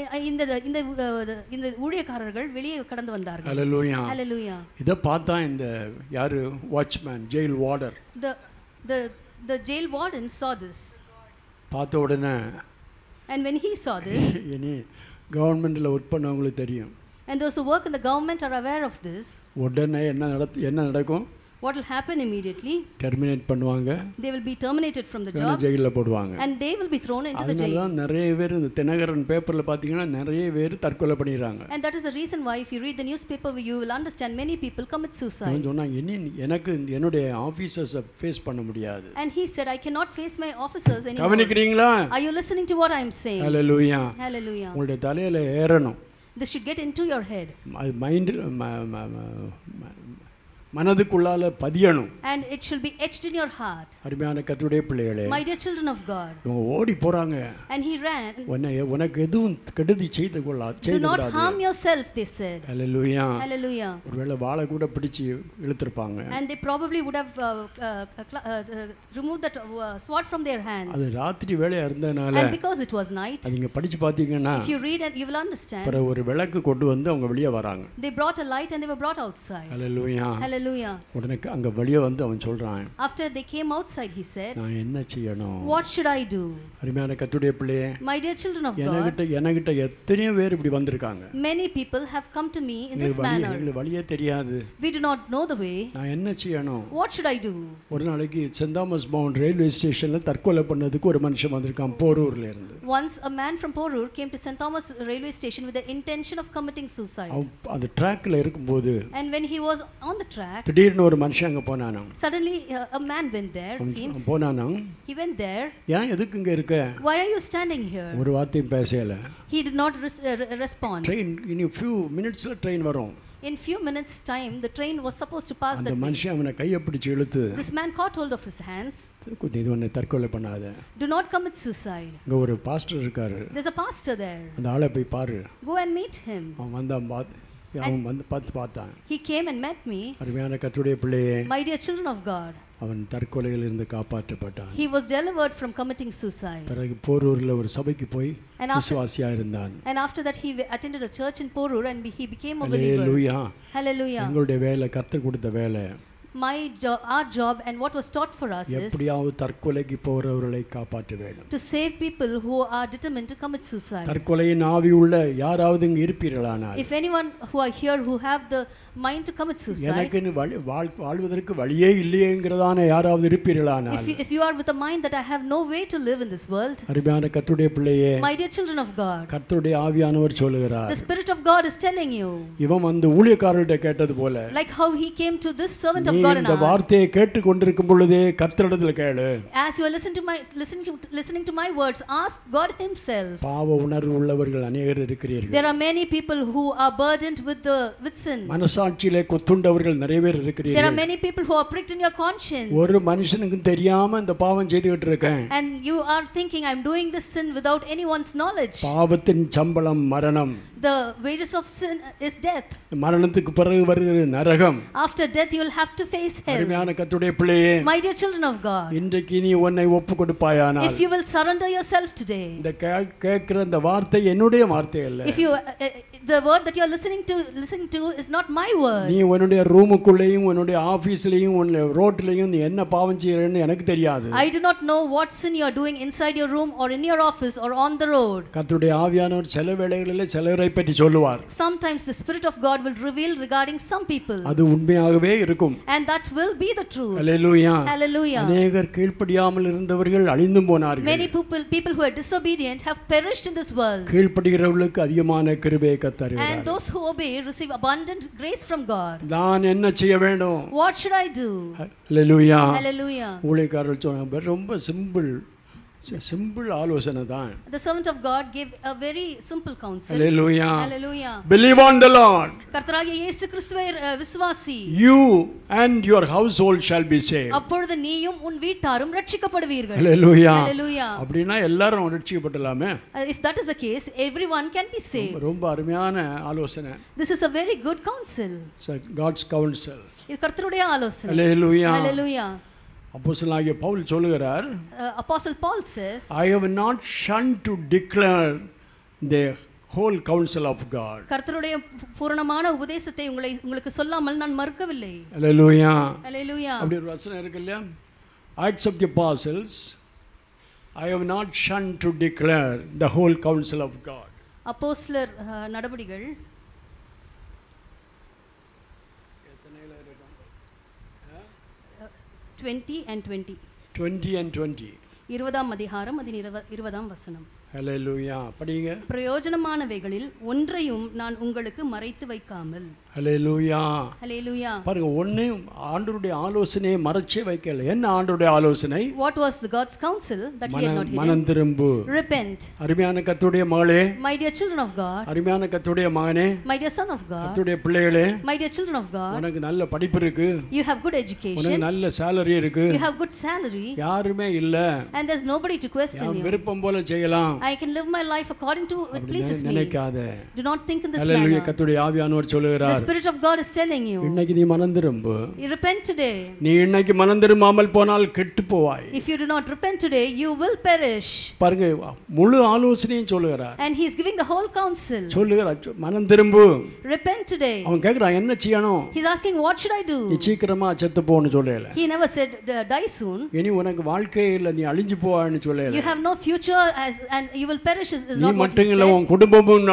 இந்த ஊழியக்காரர்கள் வெளியே கடந்து வந்தார்கள். Hallelujah. Hallelujah. இத பார்த்தா இந்த யாரு watchman jail warder the jail warden saw this. பார்த்த உடனே and when he saw this, இனி கவர்மெண்ட்ல வர்க் பண்ணவங்களுக்கு தெரியும். and those who work in the government are aware of this. உடனே என்ன நடக்கும்? What will happen immediately? Terminate பண்ணுவாங்க. They will be terminated from the job. ஜெயில்ல போடுவாங்க. And they will be thrown into the jail. அதனால நிறைய பேர் இந்த தினகரன் பேப்பர்ல பாத்தீங்கன்னா நிறைய பேர் தற்கொலை பண்ணிறாங்க. And that is the reason why if you read the newspaper you will understand many people commit suicide. சொன்னா எனக்கு என்னோட ஆபீசர்ஸ் ஃபேஸ் பண்ண முடியாது. And he said I cannot face my officers anymore. கவனிக்கிறீங்களா? Are you listening to what I am saying? Hallelujah. Hallelujah. உங்களுடைய தலையில ஏறணும். This should get into your head. அது mind மனதுக்குள்ளால பதியணும். And it should be etched in your heart. அருமையான கர்த்தருடைய பிள்ளைகளே, my dear children of God, இவங்க ஓடி போறாங்க. and he ran. உனக்கு எதுவும் கெடுதி செய்து do not harm yourself, they said. Hallelujah. Hallelujah. ஒருவேளை வாளை கூட பிடிச்சு இழுத்துப்பாங்க. And they probably would have removed that sword from their hands. அது ராத்திரி வேளையா இருந்தனால, and because it was night, நீங்க படிச்சு பாத்தீங்கன்னா, if you read it you will understand. அப்புறம் ஒரு விளக்கு கொண்டு வந்து அவங்க வெளியே வராங்க. they brought a light and they were brought outside. Hallelujah. Hallelujah. உடனே அங்க வெளியே வந்து அவன் சொல்றான், after they came outside he said, நான் என்ன செய்யணும்? what should I do? அருமையான கர்த்தருடைய பிள்ளையே, my dear children of God, எனக்கிட்ட எத்தனை பேர் இப்படி வந்திருக்காங்க. many people have come to me in this manner. எங்களுக்கு வழியே தெரியாது. we do not know the way. நான் என்ன செய்யணும்? what should I do? ஒரு நாளைக்கு சென்ட் தாமஸ் மவுண்ட் ரயில்வே ஸ்டேஷன்ல தற்கொலை பண்ணதுக்கு ஒரு மனுஷன் வந்திருக்கான் போரூர்ல இருந்து. once a man from Porur came to St Thomas railway station with the intention of committing suicide. அந்த ட்ராக்ல இருக்கும்போது, and when he was on the track, திடீர்னு ஒரு மனுஷன் அங்க போனானா. suddenly a man went there, it seems. போனானா. he went there. ஏன் எதுக்கு இங்க இருக்க? why are you standing here? ஒரு வார்த்தையும் பேசல. he did not respond. train in a few minutes la train varum. in few minutes time the train was supposed to pass அந்த மனுஷன் அவனை கையை பிடிச்சு இழுத்து, this man caught hold of his hands. இது உன்னை தற்கொலை பண்ணாத. do not commit suicide. இங்க ஒரு பாஸ்டர் இருக்காரு. there's a pastor there. அந்த ஆளை போய் பாரு. go and meet him. அவன் அவன் வந்து பார்த்தான். he came and met me. அருமையான கர்த்தருடைய பிள்ளையே, my dear children of God, அவன் தற்கொலையில் இருந்து காப்பாற்றப்பட்டான். he was delivered from committing suicide. பிறகு போரூர்ல ஒரு சபைக்கு போய் விசுவாசியா இருந்தான். and after that he attended a church in Porur and he became a believer. Hallelujah. Hallelujah. எங்களுடைய வேலை, கர்த்தர் கொடுத்த வேலை, our job and what was taught for us is எப்படியாவது தற்கொலைக்கு போறவர்களை காப்பாற்ற வேண்டும். to save people who are determined to commit suicide. தற்கொலையின் ஆவி உள்ள யாராவது இங்க இருப்பீர்களானால், if anyone who are here who have the mind to commit suicide, எனக்கு வாழ்வதற்கு வழியே இல்லையேங்கறதான யாராவது இருப்பீர்களானால், if you are with a mind that I have no way to live in this world, அருமையான கர்த்தருடைய பிள்ளையே, my dear children of God, கர்த்தருடைய ஆவியானவர் சொல்லுகிறார், the Spirit of God is telling you, இவன் வந்து ஊழியக்காரர்கிட்ட கேட்டது போல, like how he came to this servant of God and இந்த asked. வார்த்தையை கேட்டு கொண்டிருக்கும் பொழுதே கர்த்தரிடத்தில் கேளு. As you are listening to my words, ask God himself. பாவ உணர்வு உள்ளவர்கள் அநேகர் இருக்கிறீர்கள். There are many people who are burdened with sin. மனசாட்சியிலே குத்துண்டவர்கள் நிறைய பேர் There are இருக்கிறீர்கள். many people who are pricked in your conscience. ஒரு மனுஷனுக்கு தெரியாம இந்த பாவம் செய்துகிட்டு இருக்கேன். And you are thinking, I'm doing this sin without anyone's knowledge. பாவத்தின் சம்பளம் மரணம். The wages of sin is death. மரணத்துக்கு பிறகு வருகிறது நரகம். After death you will have to face hell. அருமையான கர்த்தருடைய பிள்ளையே, My dear children of God, இன்றைக்கு நீ உன்னை ஒப்பு கொடுப்பாயானால், if you will surrender yourself today, இந்த கேட்கிற இந்த வார்த்தை என்னுடைய வார்த்தை அல்ல. if you the word that you are listening to is not my word. நீ உன்னுடைய ரூமுக்குள்ளேயும் உன்னுடைய ஆபீஸ்லயும் உன்னுடைய ரோட்லயும் நீ என்ன பாவம் செய்யறன்னு எனக்கு தெரியாது. I do not know what sin you are doing inside your room or in your office or on the road. கர்த்தருடைய ஆவியானவர் சில வேளைகளிலே சிலரை பற்றி சொல்லுவார். Sometimes the Spirit of God will reveal regarding some people. அது உண்மையாகவே இருக்கும். And that will be the truth. Hallelujah. Hallelujah. அநேகர் கீழ்ப்படியாமல் இருந்தவர்கள் அழிந்து போனார்கள். Many people who are disobedient have perished in this world. கீழ்ப்படிகிறவர்களுக்கு அதிகமான கிருபையை கர்த்தர் தருகிறார். And those who obey receive abundant grace from God. நான் என்ன செய்ய வேண்டும்? What should I do? Hallelujah. Hallelujah. ஊழியக்காரர்கள் சொன்னாங்க ரொம்ப சிம்பிள் ஆலோசனை தான். The servant of God gave a very simple counsel. Hallelujah. Hallelujah. Believe on the Lord. கர்த்தராகிய இயேசு கிறிஸ்துவை விசுவாசி. You and your household shall be saved. அப்பொழுது நீயும் உன் வீட்டாரும் ரட்சிக்கப்படுவீர்கள். Hallelujah. Hallelujah. அப்படினா எல்லாரும் ரட்சிக்கப்படலாமே. If that is the case, everyone can be saved. ரொம்ப அருமையான ஆலோசனை. This is a very good counsel. God's counsel. இது கர்த்தருடைய ஆலோசனை. Hallelujah. Hallelujah. அப்போஸ்தலனாகிய பவுல் சொல்லுகிறார், Apostle Paul says, I have not shunned to declare the whole counsel of God. கர்த்தருடைய பூரணமான உபதேசத்தை உங்களுக்கு சொல்லாமல் நான் மறுக்கவில்லை. Hallelujah. Hallelujah. அப்படி ஒரு வசனம் இருக்கு இல்லையா? Acts of the Apostles, I have not shunned to declare the whole counsel of God. அப்போஸ்தலர் நடபடிகள் 20 and 20. 20 and 20. 20ஆம் அதிகாரம் அதின் 20ஆம் வசனம். Hallelujah. படிங்க. பிரயோஜனமானவைகளில் ஒன்றையும் நான் உங்களுக்கு மறைத்து வைக்காமல். Hallelujah. Hallelujah. பாருங்க, ஒண்ணையும் ஆண்டவருடைய ஆலோசனையை மறைச்சே வைக்கல. என்ன ஆண்டவருடைய ஆலோசனை? What was the God's counsel that he had not hidden? மனம் திரும்பு. Repent. அருமையான கர்த்தருடைய மகளே, My dear children of God. அருமையான கர்த்தருடைய மகனே, My dear son of God. கர்த்தருடைய பிள்ளைகளே, My dear children of God. உனக்கு நல்ல படிப்பு இருக்கு. You have good education. உனக்கு நல்ல salary இருக்கு. You have good salary. யாருமே இல்ல. And there's nobody to question you. விருப்பம் போல செய்யலாம். I can live my life according to what pleases me. நினைக்காத. Do not think in this Hallelujah. manner. கர்த்தருடைய ஆவியானவர் சொல்லுகிறார். The Spirit of God is telling you. இன்னைக்கு நீ மனம் திரும்பு. You repent today. நீ இன்னைக்கு மனம் திரும்பாமல் போனால் கெட்டு போவாய். If you do not repent today, you will perish. பாருங்க, முழு ஆலோசனையும் சொல்லுகிறார். And he is giving the whole counsel. சொல்லுகிறார், மனம் திரும்பு. Repent today. அவன் கேக்குறான், என்ன செய்யணும்? He is asking, what should I do? நீ சீக்கிரமா செத்து போன்னு சொல்லல. He never said die soon. இனி உனக்கு வாழ்க்கையே இல்ல, நீ அழிஞ்சு போவான்னு சொல்லல. You have no future and you will perish is நீ not what மட்டும் he இல்ல, said. உன் குடும்பமும்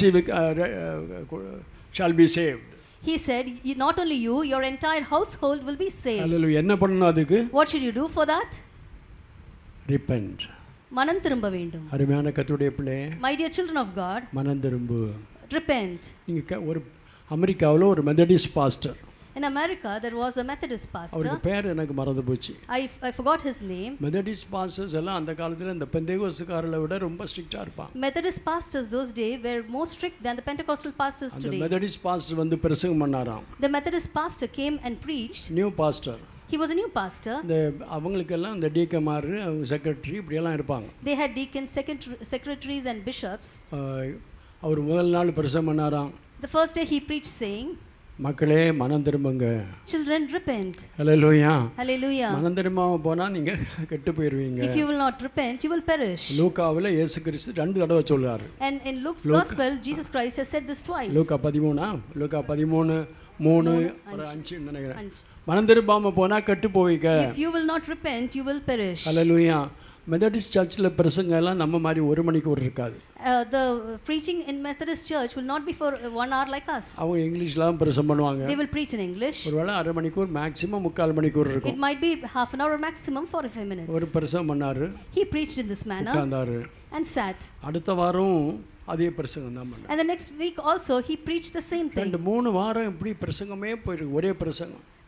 shall be saved. He said, not only you, your entire household will be saved. Hallelujah. என்ன பண்ணணும் அதுக்கு? What should you do for that? Repent. மனம் திரும்ப வேண்டும். அருமையான கர்த்தருடைய பிள்ளையே, My dear children of God, மனம் திரும்பு. repent. நீங்க ஒரு அமெரிக்காவுல ஒரு Methodist pastor. In America, there was a Methodist pastor. அவருக்கு பேர் எனக்கு மறந்து போச்சு. I forgot his name. Methodist pastors எல்லாம் அந்த காலத்துல இந்த பெந்தேகோஸ்துக்காரரை விட ரொம்ப ஸ்ட்ரிக்ட்டா இருப்பாங்க. Methodist pastors those days were more strict than the Pentecostal pastors அந்த today. மெத்தடிஸ்ட் பாஸ்டர் வந்து பிரசங்கம் பண்ணாராம். The Methodist pastor came and preached. New pastor. He was a new pastor. இந்த அவங்களுக்கெல்லாம் இந்த டீக்கமார், செக்ரட்டரி இப்படி எல்லாம் இருப்பாங்க. They had deacons, secretaries and bishops. அவர் முதல் நாள் பிரசங்கம் பண்ணாராம். The first day he preached saying, மக்களே மனம் திரும்புங்க. Children, repent. Hallelujah. Hallelujah. மனம் திரும்பாம போனா நீங்க கெட்டு போயிருவீங்க. If you will not repent, you will perish. லூக்காவுல இயேசு கிறிஸ்து 2 தடவை சொல்றாரு. And in Luke's gospel, Jesus Christ has said this twice. லூக்கா 13 3 5 நினைக்கிறேன். மனம் திரும்பாம போனா கெட்டு போவீங்க. If you will not repent, you will perish. Hallelujah. Methodist சர்ச்சில் பிரசங்கம் எல்லாம் நம்ம மாதிரி 1 மணிக்கு ஒரு இருக்காது. The preaching in Methodist church will not be for 1 hour like us. அவங்க இங்கிலீஷ்லாம் பிரசங்கம் பண்ணுவாங்க. They will preach in English. ஒருவேளை 1/2 மணிக்கூர் மேக்ஸிமம் 3/4 மணிக்கூர் இருக்கும். It might be half an hour maximum 45 minutes. ஒரு பிரசங்கம் பண்ணாரு. He preached in this manner உட்கார்ந்தாரு and sat. அடுத்த வாரம் அதே பிரசங்கம் தான் பண்ணாரு. And the next week also he preached the same thing. 2-3 வாரம் இப்படி பிரசங்கமே போயிருக்கு, ஒரே பிரசங்கம்.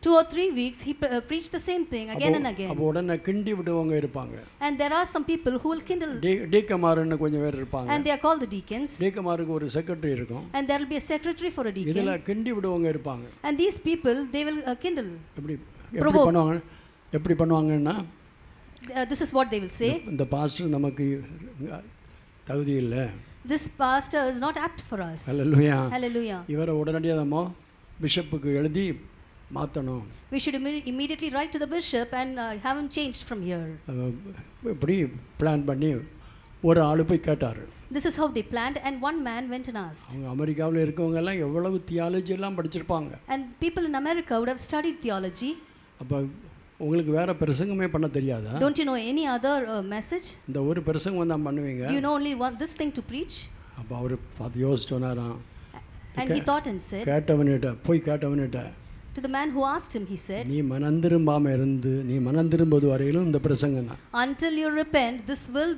2 or 3 weeks he preached the same thing again and again. அப்போ உடனே கிண்டி விடுவங்க இருப்பாங்க. And there are some people who will kindle. டீக்கமாருன்னு கொஞ்சம் பேர் இருப்பாங்க. And they are called the deacons. டீக்கமாருக்கு ஒரு செக்ரட்டரி இருக்கும். And there will be a secretary for a deacon. இதெல்லாம் கிண்டி விடுவங்க இருப்பாங்க. And these people they will kindle. எப்படி பண்ணுவாங்க? எப்படி பண்ணுவாங்கன்னா this is what they will say. இந்த பாஸ்டர் நமக்கு தகுதி இல்ல. This pastor is not apt for us. Hallelujah. Hallelujah. இவரை உடனடியாக நம்ம பிஷப்புக்கு எழுதி மாத்தணும். We should immediately write to the bishop and have him changed from here. இப்படி பிளான் பண்ணி ஒரு ஆளு போய் கேட்டாரு. This is how they planned, and one man went and asked. அவங்க அமெரிக்காவில் இருக்கவங்க எல்லாம் எவ்வளவு தியாலஜி எல்லாம் படிச்சிருப்பாங்க. And people in America would have studied theology. அப்ப உங்களுக்கு வேற பிரசங்கமே பண்ண தெரியாதா? Don't you know any other message? இந்த ஒரு பிரசங்கம் தான் பண்ணுவீங்க. Do you know only one this thing to preach? அப்ப அவர் பார்த்து யோசிச்சோனாராம். And he thought and said, கேட்டவனிட்ட to the man who asked him, he said, நீ மனந்திரும்பாம இருந்து நீ மனந்திரும்புவது வரையிலும் இந்த பிரசங்கம் தான். Until you repent, this will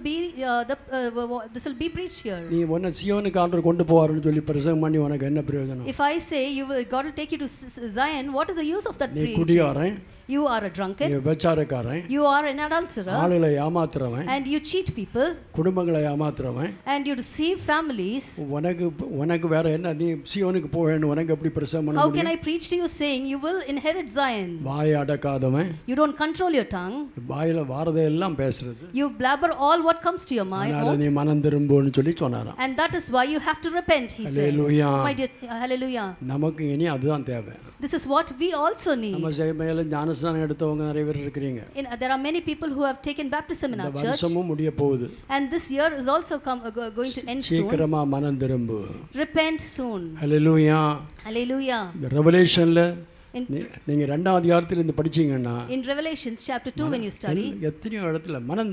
be preached here. நீ உன்னை சியோனுக்கு ஆண்டவர் கொண்டு போவாருன்னு சொல்லி பிரசங்கம் பண்ணி உனக்கு என்ன பிரயோஜனம்? If I say God will take you to Zion, what is the use of that நீ preaching? குடியாரன், You are a drunkard, நீ விபச்சாரக்காரன், you are an adulterer, ஆளுகளை ஏமாத்துறவன், and you cheat people, குடும்பங்களை ஏமாத்துறவன், and you deceive families. உனக்கு வேற என்ன? நீ சியோனுக்கு போவேன்னு உனக்கு எப்படி பிரசங்கம் பண்ண How முடியும்? can I preach to you saying you will inherit Zion? வாயை அடக்காதவன், You don't control your tongue. வாயில வாரதை எல்லாம் பேசுறது. You blabber all what comes to your mind. அதனால நீ மனம் திரும்புன்னு சொல்லி சொன்னாராம். And that is why you have to repent, he said. Hallelujah. My dear, hallelujah. நமக்கு இனி அதுதான் தேவை. This is what we also need. நம்ம மேல ஞானஸ்நானம் எடுத்தவங்க நிறைய பேர் இருக்கீங்க. There are many people who have taken baptism in our இந்த church. வருஷமும் முடிய போகுது. And this year is also going to end soon. சீக்கிரமா மனம் திரும்பு. Repent soon. Hallelujah. Hallelujah. ரெவலேஷன்ல நீங்க இரண்டாவது அதிகாரத்துல இருந்து படிச்சீங்கன்னா in Revelations chapter 2 when you study, எத்தனையோ இடத்துல மனம்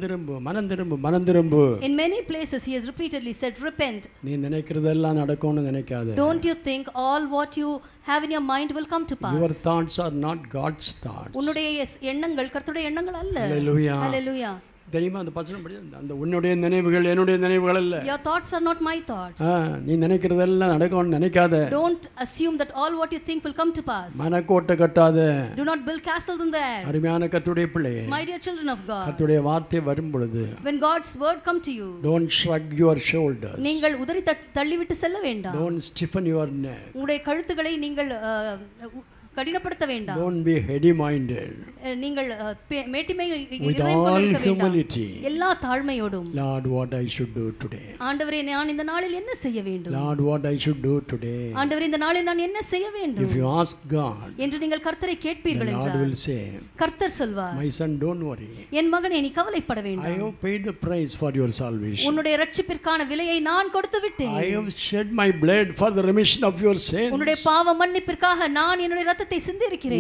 திரும்பு. In many places he has repeatedly said repent. நீ நினைக்கிறதெல்லாம் நடக்கும்னு நினைக்காத. Don't you think all what you have in your mind will come to pass? Your thoughts are not God's thoughts. உன்னுடைய எண்ணங்கள் கர்த்தருடைய எண்ணங்கள் அல்ல. Hallelujah. Hallelujah. தெரியுமா அந்த வசனம் படி அந்த உன்னுடைய நினைவுகள் என்னுடைய நினைவுகள் அல்ல. Your thoughts are not my thoughts. நீ நினைக்கிறதெல்லாம் நடக்கும்னு நினைக்காத. Don't assume that all what you think will come to pass. மனக்கோட்டை கட்டாத. Do not build castles in the air. அருமையான கர்த்தருடைய பிள்ளையே, My dear children of God, கர்த்தருடைய வார்த்தை வரும் பொழுது when God's word come to you, don't shrug your shoulders. நீங்கள் உதறி தள்ளிவிட்டு செல்ல வேண்டாம். Don't stiffen your neck. உங்களுடைய கழுத்துகளை நீங்கள் கடினப்படுத்த வேண்டாம். Don't be heady minded. நீங்கள் மேட்டிமை with all humility. எல்லா தாழ்மையோடும், Lord, what I should do today. ஆண்டவரே நான் இந்த நாளில் என்ன செய்ய வேண்டும்? Lord, what I should do today. ஆண்டவரே இந்த நாளில் நான் என்ன செய்ய வேண்டும்? If you ask God, என்று நீங்கள் கர்த்தரை கேட்பீர்கள் the Lord என்றால் will say, கர்த்தர் சொல்வார், my son, don't worry. என் மகனே நீ கவலைப்பட I வேண்டாம். have paid the price for your salvation. உன்னுடைய இரட்சிப்பிற்கான விலையை நான் கொடுத்து விட்டேன். I have shed my blood for the remission of your sins. உன்னுடைய பாவ மன்னிப்பிற்காக நான் என்னுடைய இரத்தத்தை சிந்தி இருக்கிறேன்.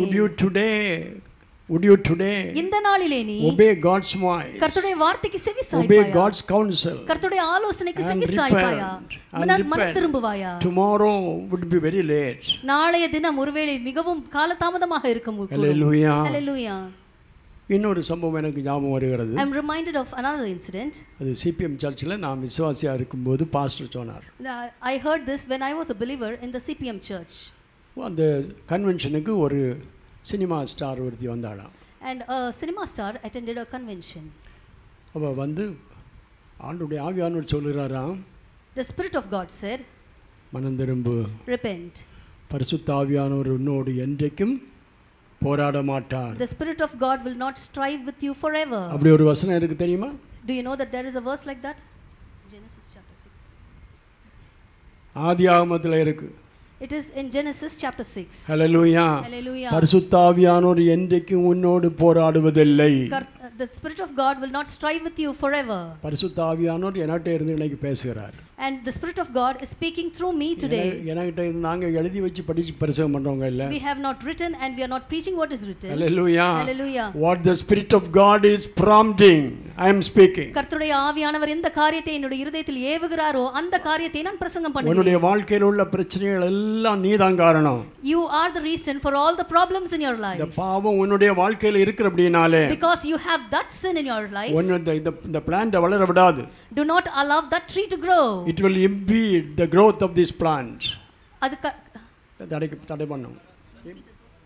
Would you today இந்த நாளிலே நீ obey God's voice? கர்த்தருடைய வார்த்தைக்கு செவி சாய்ப்பாயா? Obey God's counsel. கர்த்தருடைய ஆலோசனைக்கு செவி சாய்ப்பாயா? மனம் திரும்புவாயா? Tomorrow would be very late. நாளைய தினம் ஒருவேளை மிகவும் காலதாமதமாக இருக்கும். Hallelujah. Hallelujah. இன்னொரு சம்பவம் எனக்கு ஞாபகம் வருகிறது. I am reminded of another incident. அது CPM சர்ச்சில் நான் விசுவாசியா இருக்கும்போது பாஸ்டர் சொன்னார். I heard this when I was a believer in the CPM church. அந்த கன்வென்ஷனுக்கு ஒரு சினிமா ஸ்டார் ஒருத்தி வந்தாளாம். And a cinema star attended a convention. அவ வந்து ஆண்டவருடைய ஆவியானவர் சொல்லுறாராம், The Spirit of God said, மனம் திரும்பு. Repent. பரிசுத்த ஆவியானவர் உன்னோடு என்றைக்கும் போராட மாட்டார். The Spirit of God will not strive with you forever. அப்படி ஒரு வசனம் இருக்கு தெரியுமா? Do you know that there is a verse like that? Genesis chapter 6. ஆதியாகமத்தில் இருக்கு. It is in Genesis chapter 6. Hallelujah. Hallelujah. பரிசுத்த ஆவியானவர் என்றைக்கும் உன்னோடு போராடுவதில்லை. The Spirit of God will not strive with you forever. பரிசுத்த ஆவியானவர் என்னட்ட இருந்து இன்னைக்கு பேசுகிறார். And the Spirit of God is speaking through me today. எனக்கிட்ட நாங்க எழுதி வச்சு படிச்சு பிரசங்கம் பண்றவங்க இல்ல. We have not written and we are not preaching what is written. Hallelujah. Hallelujah. What the Spirit of God is prompting, I am speaking. கர்த்தருடைய ஆவியானவர் எந்த காரியத்தை என்னுடைய இருதயத்தில் ஏவுகிறாரோ அந்த காரியத்தை நான் பிரசங்கம் பண்ணுகிறேன். உன்னுடைய வாழ்க்கையில் உள்ள பிரச்சனைகள் எல்லாம் நீதான் காரணம். You are the reason for all the problems in your life. இந்த பாவம் உன்னுடைய வாழ்க்கையில் இருக்கிறபடினாலே, because you have that sin in your life, இந்த plant வளர விடாது. do not allow that tree to grow. It will impede the growth of this plant. அது தடை பண்ணும்.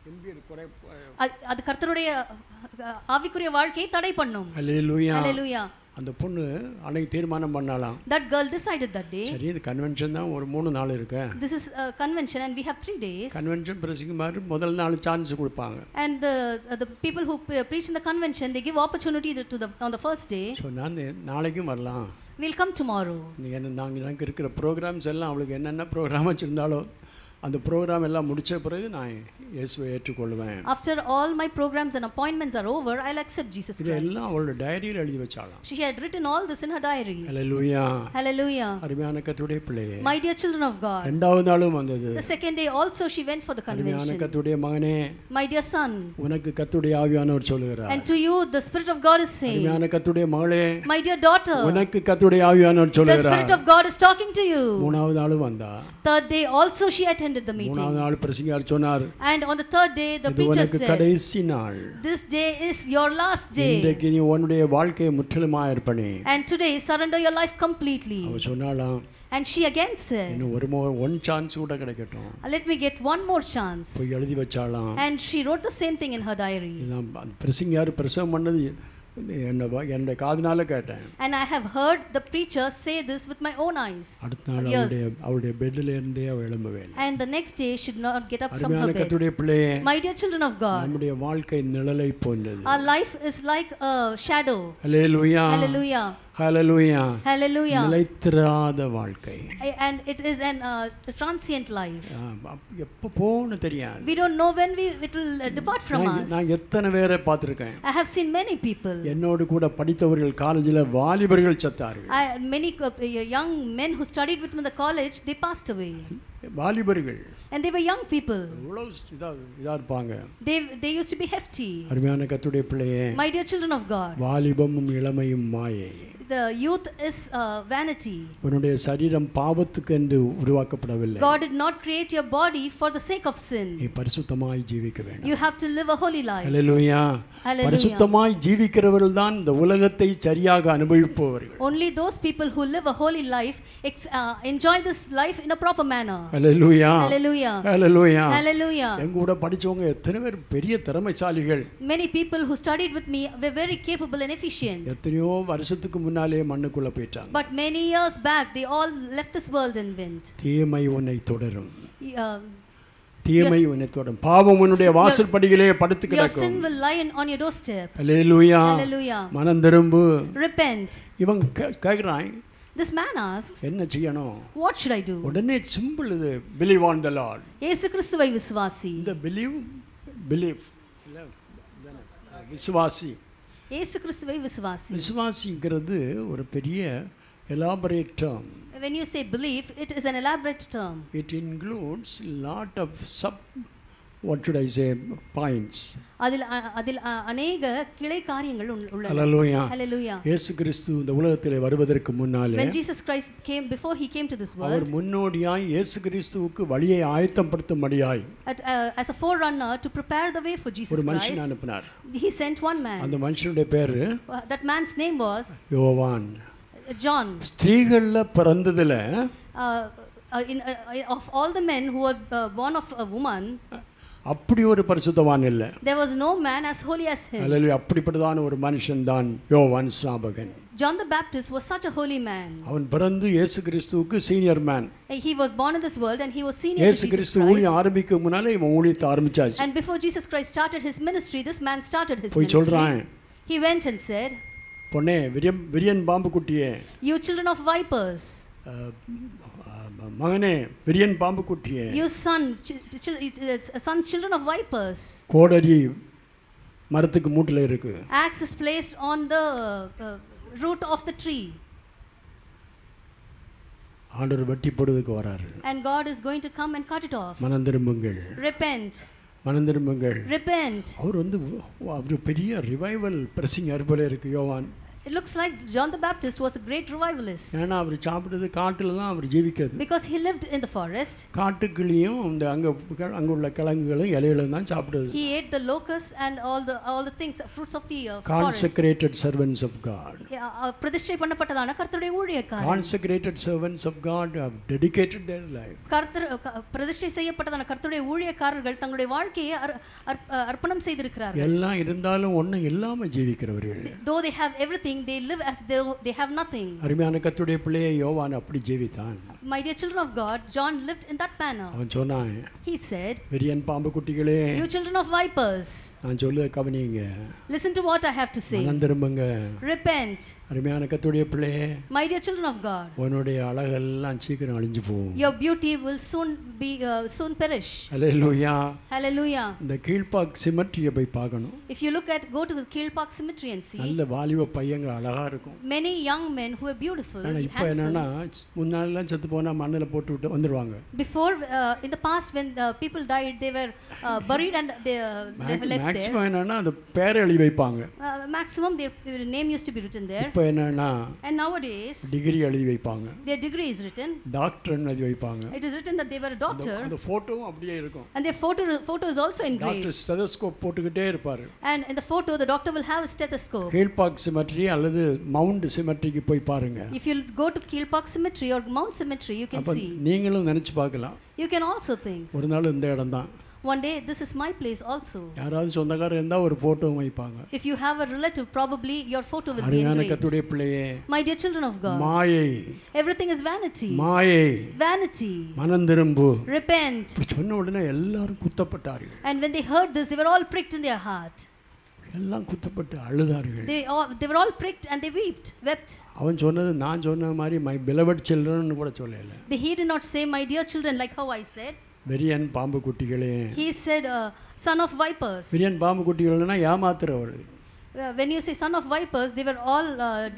அது கர்த்தருடைய ஆவிக்குரிய வாழ்க்கையை தடை பண்ணும். ஹல்லேலூயா. ஹல்லேலூயா. அந்த பொண்ணு அன்னைக்கு தீர்மானம் பண்ணலாம். That girl decided that day. சரி, இது கன்வென்ஷன் தான், ஒரு 3 நாள் இருக்கு. This is a convention and we have 3 days. Convention பிரசிங்க மாதிரி முதல் நாள் சான்ஸ் கொடுப்பாங்க. And the people who preach in the convention, they give opportunity to the on the first day. So நான் நாளைக்கும் வரலாம். We'll come tomorrow. நாங்கள் இருக்கிற ப்ரோக்ராம்ஸ் எல்லாம் அவளுக்கு என்னென்ன ப்ரோக்ராம் வச்சுருந்தாலோ அந்த ப்ரோக்ராம் எல்லாம் முடிச்ச பிறகு நான் இயேசுவை ஏற்றுக்கொள்வேன். After all my programs and appointments are over, I'll accept Jesus Christ. இதெல்லாம் அவளோட டைரியில் எழுதி வச்சாலாம். She had written all this in her diary. Hallelujah. Hallelujah. அருமையான கர்த்தருடைய பிள்ளையே. My dear children of God. இரண்டாவது நாளும் வந்தது. The second day also she went for the convention. அருமையான கர்த்தருடைய மகனே. My dear son. உனக்கு கர்த்தருடைய ஆவியானவர் சொல்லுகிறார். And to you the Spirit of God is saying. அருமையான கர்த்தருடைய மகளே. My dear daughter. உனக்கு கர்த்தருடைய ஆவியானவர் சொல்லுகிறார். The Spirit of God is talking to you. மூணாவது நாளும் வந்தா. Third day also she attended the meeting. மூணாவது நாள் பிரசங்கியார் சொன்னார். And on the third day the preacher said, கடைசி நாள். This day is your last day. இன்றைக்கு நீ உன்னுடைய வாழ்க்கையை முற்றிலுமாய் அர்ப்பணி. And today surrender your life completely. அவ சொன்னாலாம். And she again said, இன்னும் one chance கூட கிடைக்கட்டும். Let me get one more chance. போய் எழுதி வச்சாலாம். And she wrote the same thing in her diary. பிரசங்கியார் பிரசவம் பண்ணது என்னுடைய காதுனால கேட்டேன். And I have heard the preacher say this with my own eyes. அடுத்த நாள் அவளுடைய பெட்ல இருந்தே அவ எழும்பவே இல்லை. And the next day she did not get up from her bed. கர்த்தருடைய பிள்ளையே. My dear children of God. நம்முடைய வாழ்க்கை நிழலை போன்றது. Our life is like a shadow. Hallelujah. Hallelujah. Hallelujah. Hallelujah. நிலைத்திராத வாழ்க்கை. And it is an transient life. எப்ப போன்னு தெரியாது. We don't know when it will depart from us. நான் எத்தனை பேரை பார்த்திருக்கேன். I have seen many people. என்னோடு கூட படித்தவர்கள் காலேஜில் வாலிபர்கள் செத்தார்கள். Many young men who studied with me in the college, they passed away. வாலிபர்கள். And they were young people. இதா இருப்பாங்க. They used to be hefty. அருமையான கர்த்தருடைய பிள்ளையே. My dear children of God. வாலிபமும் இளமையும் மாயை. The youth is vanity. உன்னுடைய சரீரம் பாவத்துக்கு என்று உருவாக்கப்படவில்லை. God did not create your body for the sake of sin. நீ பரிசுத்தமாய் ஜீவிக்க வேண்டும். You have to live a holy life. ஹல்லேலூயா. பரிசுத்தமாய் ஜீவிக்கிறவர்கள் தான் இந்த உலகத்தை சரியாக அனுபவிப்பவர்கள். Only those people who live a holy life enjoy this life in a proper manner. Hallelujah. Hallelujah. Hallelujah. Hallelujah. எங்க கூட படிச்சவங்க எத்தனை பேர் பெரிய திறமைசாலிகள். Many people who studied with me were very capable and efficient. எத்தனையோ வருஷத்துக்கு முன்னாலே மண்ணுக்குள்ள போயிட்டாங்க. But many years back they all left this world and went. தீமை உன்னை தொடரும். தீமை உன்னை தொடரும். பாவம் உன்னுடைய வாசற்படியிலே படுத்து கிடக்கும். Your sin will lie on your doorstep. Hallelujah. Hallelujah. மனம் திரும்பு. Repent. இவன் கேக்குறான். This man asks, என்ன செய்யணும்? What should I do? உடனே சிம்பிள் இது, believe on the Lord. இயேசு கிறிஸ்துவை விசுவாசி. இந்த believe விசுவாசி. இயேசு கிறிஸ்துவை விசுவாசி. விசுவாசிங்கிறது ஒரு பெரிய elaborate term. When you say believe, it is an elaborate term. It includes lot of what should I say points. அதில் अनेक கிளை காரியங்கள் உள்ளன. Hallelujah. Hallelujah. இயேசு கிறிஸ்து இந்த உலகத்திலே வருவதற்கு முன்னாலே, when Jesus Christ came, before he came to this world, அவர் முன்னோடியாய் இயேசு கிறிஸ்துவுக்கு வழியை ஆயத்தப்படுத்தும்படியாய் as a forerunner to prepare the way for Jesus ஒரு Christ, மனுஷனை அனுப்பினார். he sent one man. அந்த மனுஷனுடைய பேரு that man's name was யோவான். John. ஸ்திரீகள்ல பிறந்ததுல of all the men who was born of a woman, அப்படி ஒரு பரிசுத்தவான் இல்ல. there was no man as holy as him. அல்லேலூயா. அப்படிப்பட்டதான ஒரு மனுஷன் தான் யோவான் ஸ்நாபகன். John the Baptist was such a holy man. அவன் பிறந்து இயேசு கிறிஸ்துவுக்கு senior man. He was born in this world and he was senior to Yesu Jesus கிறிஸ்து Christ. ஊழியம் ஆரம்பிக்க முன்னாலே இவன் ஊழியத்தை ஆரம்பிச்சாச்சு. And before Jesus Christ started his ministry, this man started his போய் சொல்றான். ministry. He went and said, பொண்ணே, விரியன் பாம்பு குட்டியே, you children of vipers, மகனே விரியன் பாம்பு குட்டியே, you sons children of vipers, கோடரி மரத்துக்கு மூட்டுல இருக்கு. axe is placed on the root of the tree. ஆண்டவர் வெட்டி போடுறதுக்கு வராரு. And God is going to come and cut it off. மனம் திரும்புங்கள். Repent. மனம் திரும்புங்கள். Repent. அவர் பெரிய ரிவைவல் பிரசிங்கர் போல இருக்கு யோவான். It looks like John the Baptist was a great revivalist ஏன்னா அவர் சாப்பிட்டது காட்டில் தான் அவர் ஜீவிக்கிறது. because he lived in the forest. காட்டுக்கிளியும் இந்த அங்கே உள்ள கிழங்குகளும் இலைகளும் தான் சாப்பிடுது. He ate the locusts and all the things, fruits of the forest. Consecrated servants of God. பிரதிஷ்டை பண்ணப்பட்டதான கர்த்தருடைய ஊழியக்காரர். Consecrated servants of God have dedicated their life. கர்த்தர் பிரதிஷ்டை செய்யப்பட்டதான கர்த்தருடைய ஊழியக்காரர்கள் தங்களுடைய வாழ்க்கையை அர்ப்பணம் செய்திருக்கிறார்கள். எல்லாம் இருந்தாலும் ஒண்ணும் இல்லாம ஜீவிக்கிறவர்கள். Though they have everything, they live as though they have nothing. அருமையான கர்த்தருடைய பிள்ளையே யோவான் அப்படி ஜீவித்தான். My dear children of God, John lived in that manner. அவன் சொன்னான், he said, வெறியன் பாம்பு குட்டிகளே, you children of vipers, நான் சொல்லுத கவனிங்க. listen to what I have to say. மனம் திரும்புங்க. repent. அருமையான கர்த்தருடைய பிள்ளையே, my dear children of God, உன்னுடைய அழகெல்லாம் சீக்கிரம் அழிஞ்சு போகும். your beauty will soon perish. Hallelujah. hallelujah. இந்த கீழ்பாக் சிமெட்ரியை போய் பார்க்கணும். if you go to the Kilpark cemetery and see, நல்ல வாலிப பையங்க அழகா இருக்கும். many young men who are beautiful and இப்போ என்னன்னா முன்னாடிலாம் செத்து போனா மண்ணில் போட்டு விட்டு வந்துருவாங்க. before in the past when people died they were buried and they left there. maximum என்னன்னா அந்த பேரை எழுதி வைப்பாங்க. maximum their name used to be written there. இப்போ என்னன்னா and nowadays டிகிரி எழுதி வைப்பாங்க. their degree is written, doctor எழுதி வைப்பாங்க. it is written that they were a doctor, அந்த போட்டோவும் அப்படியே இருக்கும். and their photo is also engraved. Doctor stethoscope போட்டுக்கிட்டே இருப்பாரு. and in the photo the doctor will have a stethoscope. Kilpauk cemetery அல்லது mount சிமெட்ரிக்கு போய் பாருங்க. if you go to Kilpark cemetery or Mount cemetery you can see. நீங்களும் நினைச்சு பார்க்கலாம். you can also think, ஒரு நாள் இந்த இடம் தான். one day this is my place also. யாராவது சொந்தக்காரர் இருந்தா ஒரு போட்டோ வைப்பாங்க. if you have a relative probably your photo will be அருமையான engraved. கர்த்தருடைய பிள்ளையே, my dear children of God, மாயை, everything is vanity. மாயை, vanity. மனம் திரும்பு. repent. சொன்ன உடனே எல்லாரும் குத்தப்பட்டார்கள். and when they heard this they were all pricked in their heart. எல்லாம் குத்தப்பட்டு அழுதார்கள். they were all pricked and they wept. அவன் சொன்னது நான் சொன்ன மாதிரி my beloved children னு கூட சொல்லல. he did not say my dear children like how I said. வெறியன் பாம்பு குட்டிகளே. he said son of vipers. வெறியன் பாம்பு குட்டிகள்னா ஏமாத்துறவர்கள். when you say son of vipers they were all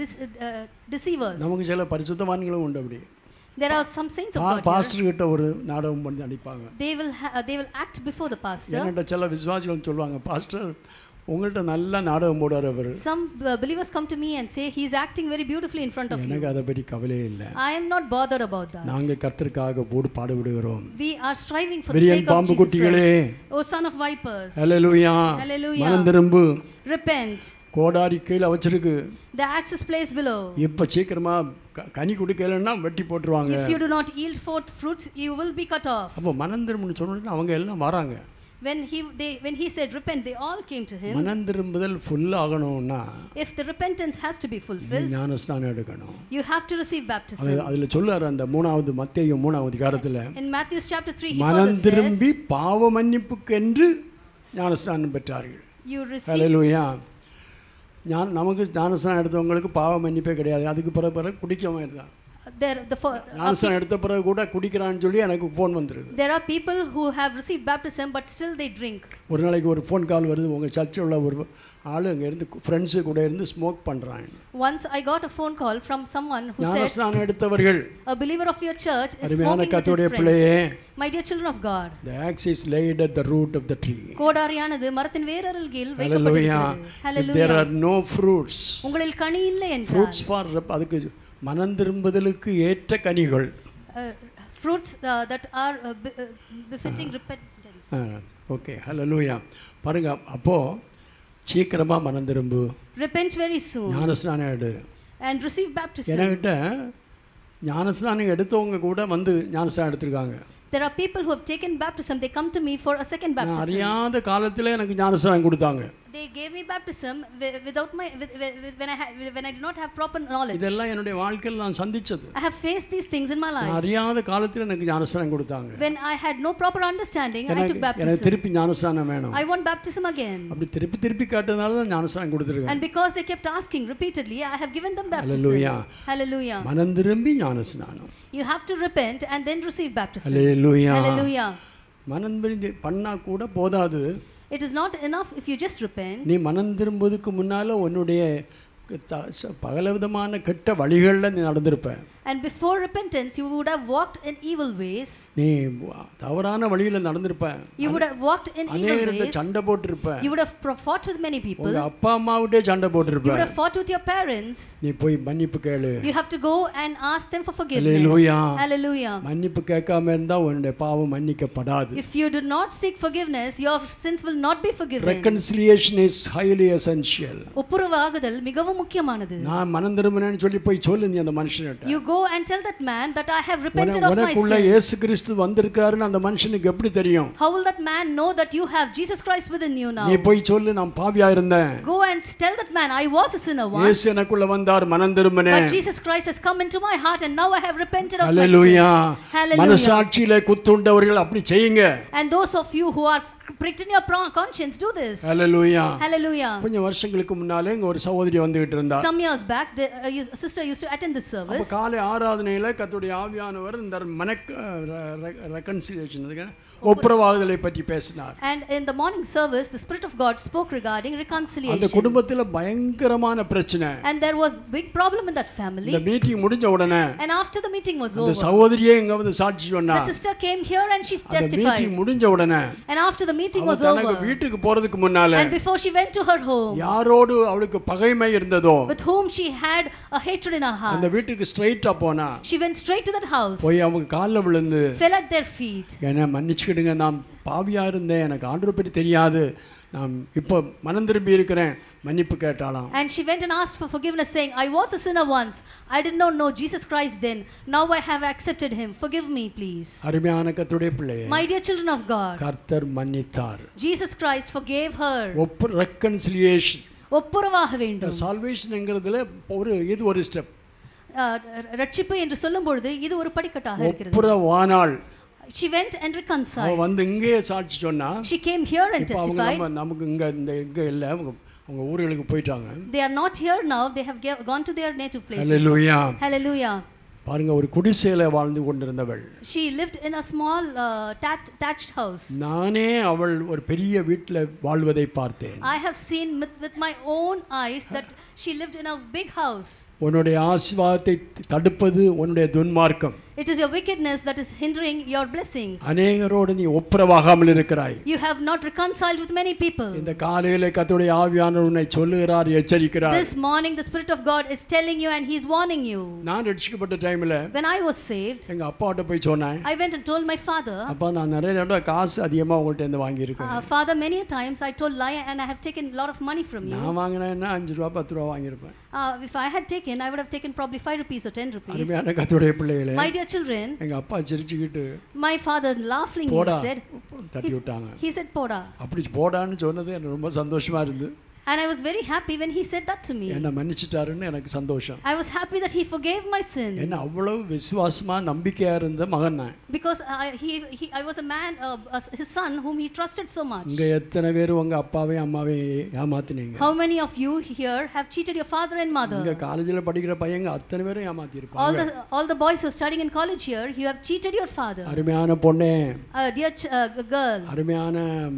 deceivers. நமக்கு சில பரிசுத்தவான்களும் உண்டு அப்படி. there are some saints of God. Pastor கிட்ட ஒரு நாடகம் பண்ணி அடிப்பாங்க. they will act before the pastor. என்னட்ட சில விசுவாசிகள் சொல்வாங்க, பாஸ்டர் உங்கள்ட்ட நல்ல நாடகம் போடுறார் அவர். some believers come to me and say he is acting very beautifully in front of you. எனக்கு அத பத்தி கவலையே இல்ல. I am not bothered about that. நாங்க கர்த்தருக்காக பாடுபடுகிறோம். we are striving for the sake of Jesus பாம்பு குட்டிகளே, oh son of vipers. Hallelujah. hallelujah. மனம் திரும்பு. repent. கோடாரி கீழ வச்சிருக்கு. the axe is placed below. இப்ப சீக்கிரமா கனி கொடுக்கலன்னா வெட்டி போட்டுருவாங்க. if you do not yield forth fruits you will be cut off. அப்ப மனம் திரும்புன்னு சொன்னா அவங்க எல்லாம் வராங்க. when he said repent they all came to him. மனம் திரும்புதல் ஃபுல் ஆகணும்னா if the repentance has to be fulfilled ஞானஸ்நானம் எடுக்கணும். you have to receive baptism. அதுல சொல்றாரு அந்த 3வது மத்தேயு 3வது அதிகாரத்துல, in Matthew chapter 3 he மனம் further திரும்பி says பாவ மன்னிப்புக்கென்று ஞானஸ்நானம் பெற்றார்கள். you receive. ஹalleluya. நமக்கு ஞானஸ்நானம் எடுத்தவங்களுக்கு பாவ மன்னிப்பே கிடையாது. அதுக்கு பிறகு குடிக்காம இருந்தாங்க. ஞானஸ்நானம் எடுத்த பிறகு கூட குடிக்கிறான்னு சொல்லி எனக்கு ஃபோன் வந்துருக்கு. there are people who have received baptism but still they drink. ஒரு நாளைக்கு ஒரு ஃபோன் கால் வருது, உங்க சர்ச்சில் உள்ள ஒரு ஆளு அங்க இருந்து ஃப்ரெண்ட்ஸ் கூட இருந்து ஸ்மோக் பண்றாங்க. once I got a phone call from someone who said ஞானஸ்நானம் எடுத்தவர்கள், a believer of your church is அருமையான smoking கர்த்தருடைய with his பிள்ளையே, friends. my dear children of God, the axe is laid at the root of the tree. கோடாரியானது மரத்தின் வேரருகில் hallelujah. வைக்கப்பட்டிருக்கிறது. hallelujah. If there are no fruits, உங்களில் கனி இல்லை என்றால் fruits for அதுக்கு மனம் திரும்புதலுக்கு ஏற்ற கனிகள், fruits that are befitting repentance. Okay, ஹalleluya. பாருங்க, அப்போ சீக்கிரமா மனம் திரும்பு. repent very soon. ஞானஸ்நானம் எடு and receive baptism. என்கிட்ட ஞானஸ்நானம் எடுத்தவங்க கூட வந்து ஞானஸ்நானம் எடுத்துருக்காங்க. there are people who have taken baptism, they come to me for a second baptism. அறியாத காலத்திலே எனக்கு ஞானஸ்நானம் கொடுத்தாங்க. they gave me baptism without my when I did not have proper knowledge. இதெல்லாம் என்னுடைய வாழ்க்கையில் நான் சந்திச்சது. I have faced these things in my life. அறியாத காலத்திலே எனக்கு ஞானஸ்நானம் கொடுத்தாங்க. when I had no proper understanding I took baptism. எனக்கு திருப்பி ஞானஸ்நானம் வேணும். I want baptism again. அப்படி திருப்பி காட்டுறதால தான் ஞானஸ்நானம் கொடுத்திருக்காங்க. and because they kept asking repeatedly I have given them baptism. hallelujah. hallelujah. மனம் திரும்பி ஞானஸ்நானம். you have to repent and then receive baptism. hallelujah. hallelujah. மனம் திரும்பி பண்ணா கூட போதாது. it is not enough if you just repent. நீ மனம் திரும்புவதற்கு முன்னால உன்னுடைய பலவிதமான கெட்ட வழிகளில் நீ நடந்திருப்ப. And before repentance, you would have walked in evil ways. நீ தவறான வழியில நடந்திருப்ப. You would have walked in evil ways. சண்டை போட்டுருப்ப. You would have fought with many people. உங்க அப்பா அம்மாவிட்டே சண்டை போட்டுருப்ப. You would have fought with your parents. நீ போய் மன்னிப்பு கேளு. You have to go and ask them for forgiveness. Hallelujah. Hallelujah. மன்னிப்பு கேட்காம இருந்தா உன்னுடைய பாவம் மன்னிக்கப்படாது. If you do not seek forgiveness, your sins will not be forgiven. Reconciliation is highly essential. ஒப்புரவாகுதல் மிகவும் முக்கியமானது. நான் மனம் திரும்பினேன்னு சொல்லி போய் சொல்லு நீ அந்த மனுஷன்கிட்ட. You go and tell that man that I have repented of my உனக்குள்ள sins. இயேசு கிறிஸ்து வந்திருக்காருன்னு அந்த மனுஷனுக்கு எப்படி தெரியும்? How will that man know that you have Jesus Christ within you now? நீ போய் சொல்லு நான் பாவியா இருந்தேன். Go and tell that man I was a sinner once. இயேசு எனக்குள்ள வந்தார் மனம் திரும்பினேன். But Jesus Christ has come into my heart and now I have repented of Hallelujah. my sins. Hallelujah. மனசாட்சியிலே குத்துண்டவர்கள் அப்படி செய்யுங்க. And those of you who are pricked in your conscience, do this. Hallelujah. Hallelujah. கொஞ்சம் வருஷங்களுக்கு முன்னாலே இங்க ஒரு சகோதரி வந்துகிட்டு இருந்தா. Some years back, a sister used to attend this service. அப்ப காலை ஆராதனையில கர்த்தருடைய ஆவியானவர் இந்த ரெகன்சிலியேஷன் ஒப்புரவாகுதலை பற்றி பேசினார். And in the morning service, the Spirit of God spoke regarding reconciliation. அந்த குடும்பத்துல பயங்கரமான பிரச்சனை. And there was big problem in that family. இந்த மீட்டிங் முடிஞ்ச உடனே And after the meeting was over, அந்த சகோதரியே இங்க வந்து சாட்சி சொன்னா. the sister came here and she அந்த testified. மீட்டிங் முடிஞ்ச உடனே And after the meeting was தனக்கு over, வீட்டுக்கு போறதுக்கு முன்னால and before she went to her home, யாரோடு அவளுக்கு பகைமை இருந்ததோ with whom she had a hatred in her heart, அந்த வீட்டுக்கு ஸ்ட்ரைட்டா போனா. she went straight to that house, போய் அவங்க கால்ல விழுந்து fell at their feet. என்ன மன்னிச்சுக்கிடுங்க, நான் பாவியா இருந்தேன், எனக்கு ஆண்டவரை பற்றி தெரியாது, நான் இப்போ மனம் திரும்பி இருக்கிறேன், மன்னிப்பு கேட்டாளாம். And she went and asked for forgiveness, saying, I was a sinner once, I did not know Jesus Christ then, now I have accepted him, forgive me please. அருமையான கர்த்தருடைய பிள்ளையே, My dear children of God, கர்த்தர் மன்னித்தார். Jesus Christ forgave her. Reconciliation, ஒப்புரவாக வேண்டும். சால்வேஷன்ங்கிறதுல ஒரு step. ரட்சிப்பு என்று சொல்லும் பொழுது இது ஒரு படிக்கட்டாக இருக்கிறது. ஒப்புரவானாள். She went and reconciled. அவ வந்து இங்கே சாட்சி சொன்னா. She came here and testified. நமக்கு இங்க இல்ல, அவங்க ஊர்களுக்கு போயிட்டாங்க. They are not here now, they have gone to their native places. Hallelujah. Hallelujah. பாருங்க, ஒரு குடிசையில வாழ்ந்து கொண்டிருந்தவள். She lived in a small thatched house. நானே அவள் ஒரு பெரிய வீட்ல வாழ்வதை பார்த்தேன். I have seen with my own eyes that she lived in a big house. உன்னுடைய ஆசீர்வாதத்தை தடுப்பது உன்னுடைய துன்மார்க்கம். It is your wickedness that is hindering your blessings. அநேகரோடு நீ ஒப்புரவாகாமல் இருக்கிறாய். You have not reconciled with many people. இந்த காலையிலே கர்த்தருடைய ஆவியானவர் உன்னை சொல்லுகிறார், எச்சரிக்கிறார். This morning the Spirit of God is telling you and he is warning you. நான் ரட்சிக்கப்பட்ட டைம்ல When I was saved, எங்க அப்பாட்ட போய் சொன்னேன். I went and told my father, அப்பா நான் நிறைய தடவை காசு அதிகமா உங்கள்ட்ட இருந்து வாங்கி இருக்கேன். Father, many times I told lie and I have taken a lot of money from you. நான் வாங்குனேன்னா 5 ரூபாய் 10 ரூபாய் வாங்கி இருப்பேன். If I had taken, I would have taken probably 5 rupees or 10 rupees. அருமையான கர்த்தருடைய பிள்ளைகளே, My dear children, எங்க அப்பா சிரிச்சுக்கிட்டு my father laughingly said, தட்டி விட்டாங்க. he said போடா. அப்படி போடான்னு சொன்னது எனக்கு ரொம்ப சந்தோஷமா இருந்தது. And I was very happy when he said that to me. என்ன மன்னிச்சிட்டாருன்னு எனக்கு சந்தோஷம். I was happy that he forgave my sin. என்ன அவ்வளவு விசுவாசமா நம்பிக்கையா இருந்த மகன் நான். Because I was a man, his son whom he trusted so much. இங்க எத்தனை பேர் உங்க அப்பாவையும் அம்மாவையும் ஏமாத்துனீங்க? How many of you here have cheated your father and mother? இங்க காலேஜ்ல படிக்கிற பையங்க அத்தனை பேரும் ஏமாத்தி இருப்பாங்க. All the boys who are studying in college here, you have cheated your father. அருமையான பொண்ணே, dear girl, அருமையான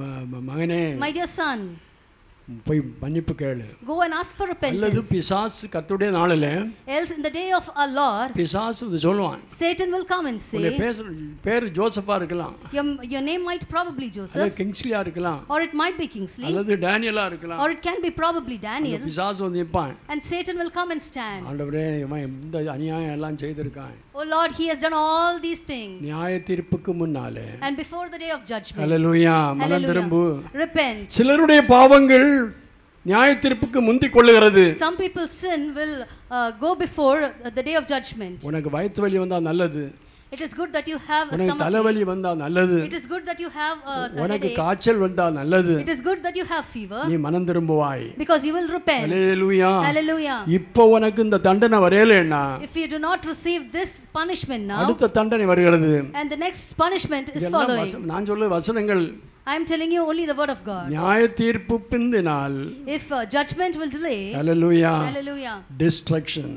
மகனே, my dear son, போய் மன்னிப்பு கேளு. Go and ask for repentance. அல்லது பிசாசு கர்த்தருடைய நாளில, else in the day of our Lord, பிசாசு இது சொல்வான். Satan will come and say, பேர் ஜோசஃபா இருக்கலாம், your name might probably Joseph, அல்லது கிங்ஸ்லியா இருக்கலாம், or it might be Kingsley, அல்லது டேனியலா இருக்கலாம், or it can be probably Daniel. பிசாசு வந்து நிப்பான். And Satan will come and stand. ஆண்டவரே, இவன் இந்த அநியாயம் எல்லாம் செய்திருக்கான். Oh Lord, he has done all these things. நியாய தீர்ப்புக்கு முன்னாலே, and before the day of judgment. ஹalleluya, மனம் திரும்பு. Repent. சிலருடைய பாவங்கள் நியாய தீர்ப்புக்கு முந்திக் கொள்ளுகிறது. Some people's sin will go before the day of judgment. உனக்கு வயிற்று வலி வந்தா நல்லது. It is good that you have a stomach. தலைவலி வந்தா நல்லது. It is good that you have a உனக்கு காய்ச்சல் வந்தா நல்லது. It is good that you have fever. நீ மனம் திரும்புவாய். Because you will repent. Hallelujah. Hallelujah. இப்போ உனக்கு இந்த தண்டனை வரேலேன்னா, if you do not receive this punishment now, அடுத்த தண்டனை வருகிறது. and the next punishment is following. நான் சொல்ல வசனங்கள், I am telling you only the word of God. நியாய தீர்ப்பு பிந்தினால், if judgment will delay, hallelujah, hallelujah, destruction,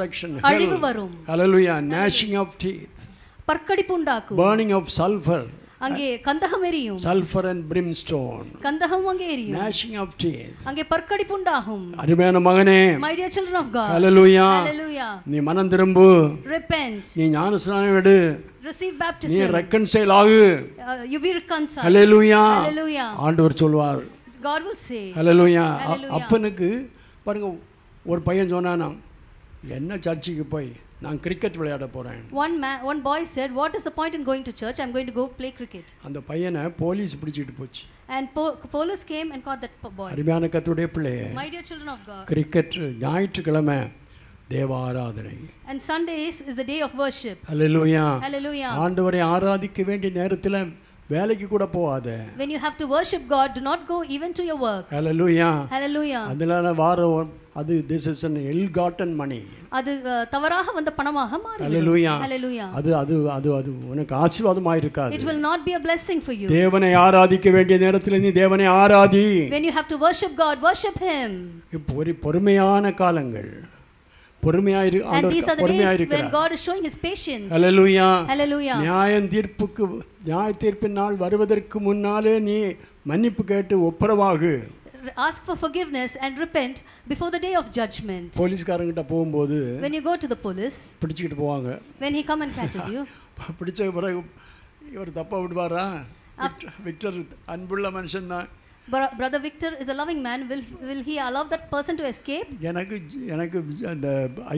அழிவு வரும். hallelujah, gnashing of teeth, பற்கடிப்பு உண்டாக்கும், burning of sulfur, அங்கே கந்தகம் எரியும். சல்ஃபர் அண்ட் பிரிம்ஸ்டோன், கந்தகம் அங்கே எரியும். gnashing of teeth. அங்கே பற்கடிப்பு உண்டாகும். அருமையான மகனே, My dear children of God, hallelujah, hallelujah, நீ மனம் திரும்பு, repent, நீ ஞானஸ்நானம் எடு, receive நீ baptism, ரெக்கன்சைல் ஆகு. you be reconciled. ஹalleluya, Hallelujah. ஆண்டவர் சொல்வார். God will say, hallelujah. Hallelujah. அப்பனுக்கு பாருங்க, ஒரு பையன் சொன்னானா, என்ன சர்ச்சுக்கு போய் நான் கிரிக்கெட் விளையாட போறேன். One boy said, what is the point in going to church? I'm going to go play cricket. அந்த பையனை போலீஸ் பிடிச்சிட்டு போச்சு. And police came and caught that boy. அருமையான கர்த்தருடைய பிள்ளையே, My dear children of God, cricket ஞாயிற்றுக்கிழமை தேவ ஆராதனை. and Sundays is the day of worship. Hallelujah. Hallelujah. ஆண்டவரை ஆராதிக்க வேண்டிய நேரத்தில் வேலைக்கு கூட போகாத. When you have to worship God, do not go even to your work. Hallelujah. Hallelujah. அதனால அது this is an ill-gotten money. அது தவறாக வந்த பணமாக மாறிவிடும். Hallelujah. Hallelujah. அது உனக்கு ஆசீர்வாதமாக இருக்காது. It will not be a blessing for you. தேவனை ஆராதிக்க வேண்டிய நேரத்தில் நீ தேவனை Arathi. When you have to worship God, worship him. பொறுமையான காலங்கள், பொறுமையாயிரு, And these are the days when பொறுமையாயிருக்கிறார். God is showing his patience. Hallelujah. Hallelujah. நியாய தீர்ப்பின் நாள் வருவதற்கு முன்னாலே நீ மன்னிப்பு கேட்டு ஒப்புரவாகு. Ask for forgiveness and repent before the day of judgment. போலீஸ்காரங்கிட்ட போகும்போது When you go to the police, பிடிச்சிட்டு போவாங்க. when he come and catches you, பிடிச்ச பிறகு இவர் தப்பா விடுவாரா? விக்டர் அன்புள்ள மனுஷன் தான். Brother Victor is a loving man. Will he allow that person to escape? எனக்கு அந்த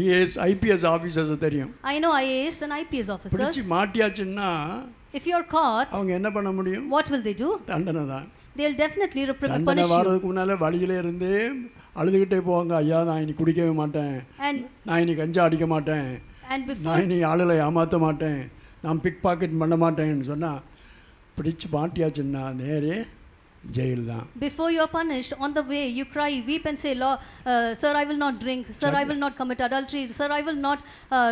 IPS ஆபீசர்ஸ் தெரியும். I know IAS and IPS officers. பிடிச்சி மாட்டியாச்சுன்னா if you are caught, அவங்க என்ன பண்ண முடியும்? what will they do? தண்டனை தான். They'll definitely punish தண்டனை you. வரதுக்கு முன்னால வழியில இருந்தே அழுதுகிட்டே போவாங்க. ஐயா, நான் இனி குடிக்கவே மாட்டேன், நான் இனி கஞ்சா அடிக்க மாட்டேன், நான் இனி ஆளுகளை ஏமாற்ற மாட்டேன், நான் பிக் பாக்கெட் பண்ண மாட்டேன்னு சொன்னா பிடிச்சு மாட்டியாச்சுன்னா நேரே jail தான். Before you are punished, on the way you cry, weep and say, sir, I will not drink, sir, I will not commit adultery, sir, I will not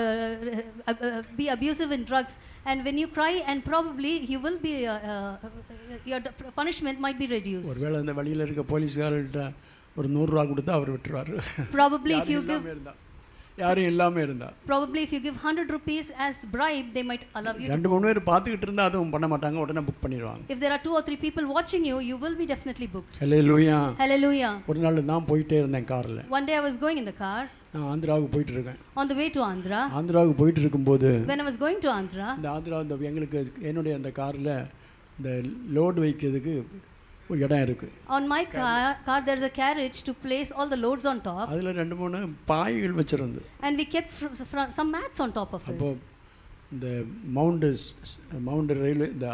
be abusive in drugs. And when you cry, and probably you will be your punishment might be reduced. ஒருவேளை அந்த வழியில இருக்க போலீஸ்காரர்கிட்ட ஒரு 100 ரூபாய் கொடுத்தா அவர் விட்டுருவாரு. Probably if you give யாரும் இல்லாம இருந்தா, probably if you give 100 rupees as bribe, they might allow you. ரெண்டு மூணு பேர் பார்த்துக்கிட்டு இருந்தா அதுவும் பண்ண மாட்டாங்க, உடனே புக் பண்ணிடுவாங்க. If there are 2 or 3 people watching you, you will be definitely booked. Hallelujah. Hallelujah. ஒரு நாள் நான் போயிட்டே இருந்தேன் கார்ல. One day I was going in the car. நான் ஆந்திராவுக்கு போயிட்டு இருக்கேன். On the way to Andhra. ஆந்திராவுக்கு போயிட்டு இருக்கும்போது, when I was going to Andhra, இந்த ஆந்திரா எங்களுக்கு என்னுடைய அந்த கார்ல இந்த லோட் வைக்கிறதுக்கு ஒரு இடம் இருக்கு. On my car there is a carriage to place all the loads on top. அதுல ரெண்டு மூணு பாய்கள் வச்சிருந்து. And we kept some mats on top of it. அப்போ இந்த மவுண்ட் ரயில்வே இந்த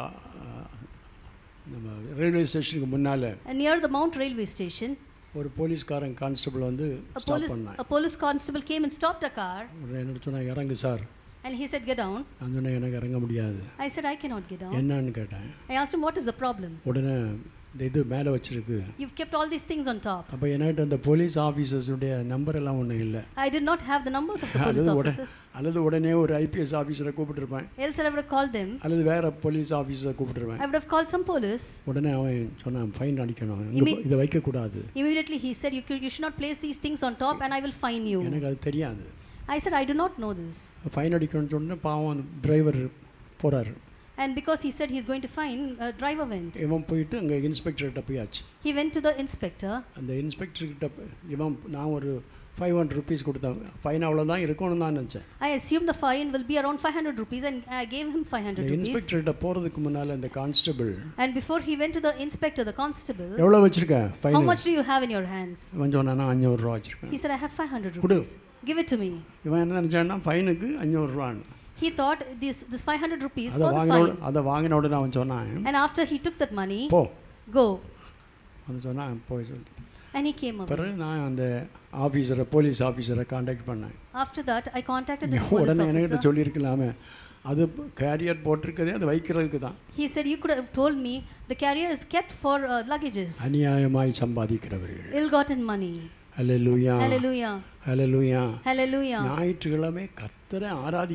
நம்ம ரயில்வே ஸ்டேஷனுக்கு முன்னால, and near the Mount railway station, ஒரு போலீஸ்காரன் கான்ஸ்டபிள் வந்து ஸ்டாப் பண்ணான். A police constable came and stopped the car. என்ன சொன்னா, இறங்கு sir. And he said, get down. நான் சொன்னேன், எனக்கு இறங்க முடியாது. I said, I cannot get down. என்னன்னு கேட்டேன். I asked him, what is the problem? உடனே இது மேலே வச்சிருக்கு. You've kept all these things on top. அப்போ என்கிட்ட அந்த போலீஸ் ஆஃபீஸர்ஸுடைய நம்பர் எல்லாம் ஒன்றும் இல்லை. I did not have the numbers of the police officers. அல்லது உடனே ஒரு IPS ஆஃபீஸரை கூப்பிட்டுருப்பேன். Else I would have called them. அல்லது வேற போலீஸ் ஆஃபீஸரை கூப்பிட்டுருப்பேன். I would have called some police. உடனே அவன் சொன்னான், ஃபைன் அடிக்கணும், இதை வைக்கக்கூடாது. Immediately he said, you should not place these things on top and I will fine you. எனக்கு அது தெரியாது. I said, I do not know this. Fine அடிக்கணும்னு சொன்னே பாவம் அந்த டிரைவர் போறாரு. And because he said he's going to fine, driver went. இவன் போயிட்டு அங்கே இன்ஸ்பெக்டர்கிட்ட போயாச்சு. He went to the inspector. அந்த இன்ஸ்பெக்டர்கிட்ட நான் ஒரு 500 rupees கொடுத்தேன். ஃபைன் அவ்வளோதான் இருக்கும்னு தான் நினச்சேன். I assumed the fine will be around 500 rupees and I gave him 500 rupees. இன்ஸ்பெக்டர்கிட்ட போகிறதுக்கு முன்னால் அந்த constable, and before he went to the inspector, the constable, எவ்வளோ வச்சிருக்க fine? how much do you have in your hands? இவன் சொன்னானா 500 ரூபா வச்சிருக்கேன். He said, I have 500 rupees. Give it to me. இவன் என்ன நினச்சான்னா ஃபைனுக்கு 500 ரூபான்னு. He thought this 500 rupees for the fine. அதை வாங்கின உடனே அவன் சொன்னான், and after he took that money, go. அது சொன்னான், போய் சொல்லி. and he came away. பிறகு நான் அந்த ஆஃபீஸரை, போலீஸ் ஆஃபீஸரை காண்டாக்ட் பண்ணேன். After that I contacted the police உடனே officer. என்கிட்ட சொல்லியிருக்கலாமே, அது கேரியர் போட்டிருக்கதே அது வைக்கிறதுக்கு தான். He said, you could have told me the carrier is kept for luggages. அநியாயமாய் சம்பாதிக்கிறவர்கள். Ill-gotten money. Hallelujah. Hallelujah. Hallelujah. Hallelujah. ஞாயிற்றுக்கிழமை கர்த்தரை ஆராதிக்கணும்.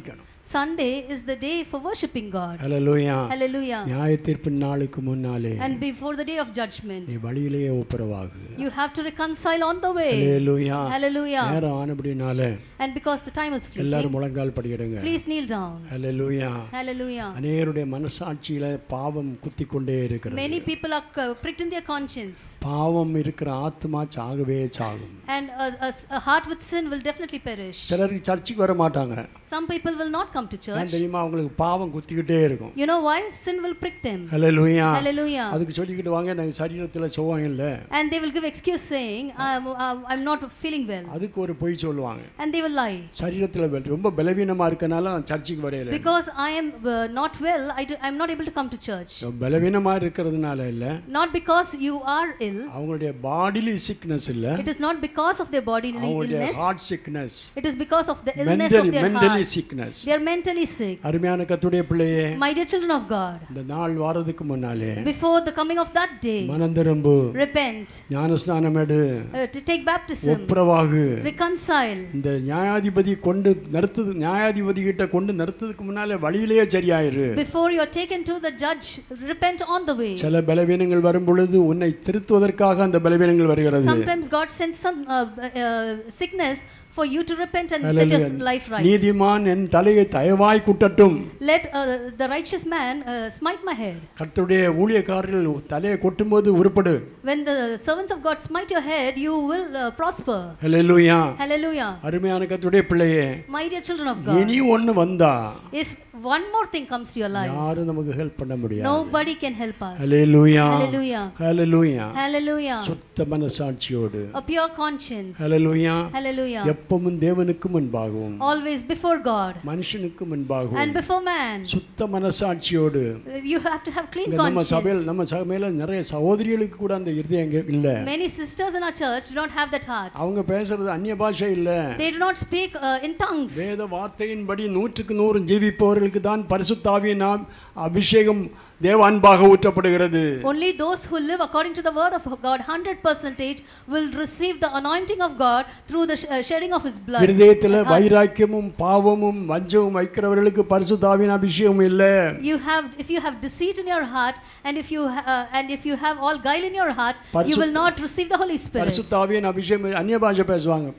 Sunday is the day for worshiping God. Hallelujah. Hallelujah. நியாயத்தீர்ப்பின் நாளுக்கு முன்னாலே And before the day of judgment, நீ வழியிலேயே ஒப்புரவாகு. you have to reconcile on the way. Hallelujah. Hallelujah. நேரம் ஆனபடினாலே And because the time is எல்லாரும் fleeting, முழங்கால் படியிடுங்க. please kneel down. Hallelujah. Hallelujah. அநேகருடைய மனசாட்சியில பாவம் குத்திக்கொண்டே இருக்கிறது. Many people are pricked in their conscience. பாவம் இருக்கிற ஆத்மா சாகவே சாகும். And a heart with sin will definitely perish. சிலருக்கு சர்ச்சுக்கு வர மாட்டாங்க. Some people will not come to church. ஏன் தெரியுமா? அவங்களுக்கு பாவம் குத்திக்கிட்டே இருக்கும். You know why? Sin will prick them. Hallelujah. Hallelujah. அதுக்கு சொல்லிக்கிட்டு வாங்க நான் சரீரத்துல சுகம் இல்ல. And they will give excuse saying I'm not feeling well. அதுக்கு ஒரு பொய் சொல்லுவாங்க. And they will lie. சரீரத்துல ரொம்ப பலவீனமா இருக்கனால சர்ச்சுக்கு வரையல. Because I am not well, I'm not able to come to church. பலவீனமா இருக்கிறதுனால இல்ல. Not because you are ill. அவங்களுடைய bodily sickness இல்ல. It is not because of their bodily illness. Heart sickness. It is because of the illness of their mentally heart. sickness. They are mentally sick. அருமையான கர்த்தருடைய பிள்ளையே, My dear children of God, இந்த நாள் வாரதுக்கு முன்னாலே before the coming of that day, மனம் திரும்பு, repent, ஞானஸ்நானம் எடு, to take baptism, ஒப்புரவாகு, reconcile. இந்த நியாயாதிபதி கொண்டு நிறுத்துது, நியாயாதிபதி கிட்ட கொண்டு நிறுத்துறதுக்கு முன்னாலே வழியிலேயே சரியாயிரு. Before you are taken to the judge, repent on the way. சில பலவீனங்கள் வரும் பொழுது உன்னை திருத்துவதற்காக அந்த பலவீனங்கள் வருகிறது. Sometimes God sends some sickness for you to repent and set your life right. நீதிமான் என் தலையை தயவாய் குட்டட்டும். Let the righteous man smite my head. கர்த்தருடைய ஊழியக்காரர்கள் தலையை கொட்டும்போது உருப்படு. When the servants of God smite your head, you will prosper. Hallelujah. Hallelujah. அருமையான கர்த்தருடைய பிள்ளையே, My dear children of God, இனி ஒன்னு வந்தா, if one more thing comes to your life, யாரும் நமக்கு ஹெல்ப் பண்ண முடியாது. nobody can help us. Hallelujah. Hallelujah. Hallelujah. Hallelujah. சுத்த மனசாட்சியோடு. A pure conscience. Hallelujah. Hallelujah. எப்பவும் தேவனுக்கு முன்பாகவும், Always before God மனுஷனுக்கு முன்பாகவும், and before man, சுத்த மனசாட்சியோடு. you have to have clean நம்ம conscience. நம்ம சபையில நிறைய சகோதரிகளுக்கு கூட அந்த இருதயம் இல்ல. Many sisters in our church do not have that heart. அவங்க பேசுறது அந்நிய பாஷை இல்ல. They do not speak in tongues. வேத வார்த்தையின்படி 100% ஜீவிப்பவர்களுக்கு தான் பரிசுத்த ஆவியின் அபிஷேகம் தேவ அன்பாக ஊற்றப்படுகிறது. Only those who live according to the word of God 100% will receive the anointing of God through the shedding of his blood. இருதயத்துல வைராக்கியமும் பாவமும் வஞ்சமும் வைக்கிறவர்களுக்கு பரிசுத்த ஆவியின் அபிஷேகம் இல்ல. If you have deceit in your heart and if you have all guile in your heart, you will not receive the Holy Spirit. பரிசுத்த ஆவியின் அபிஷேகம் அந்நிய பாஷை பேசுவாங்க.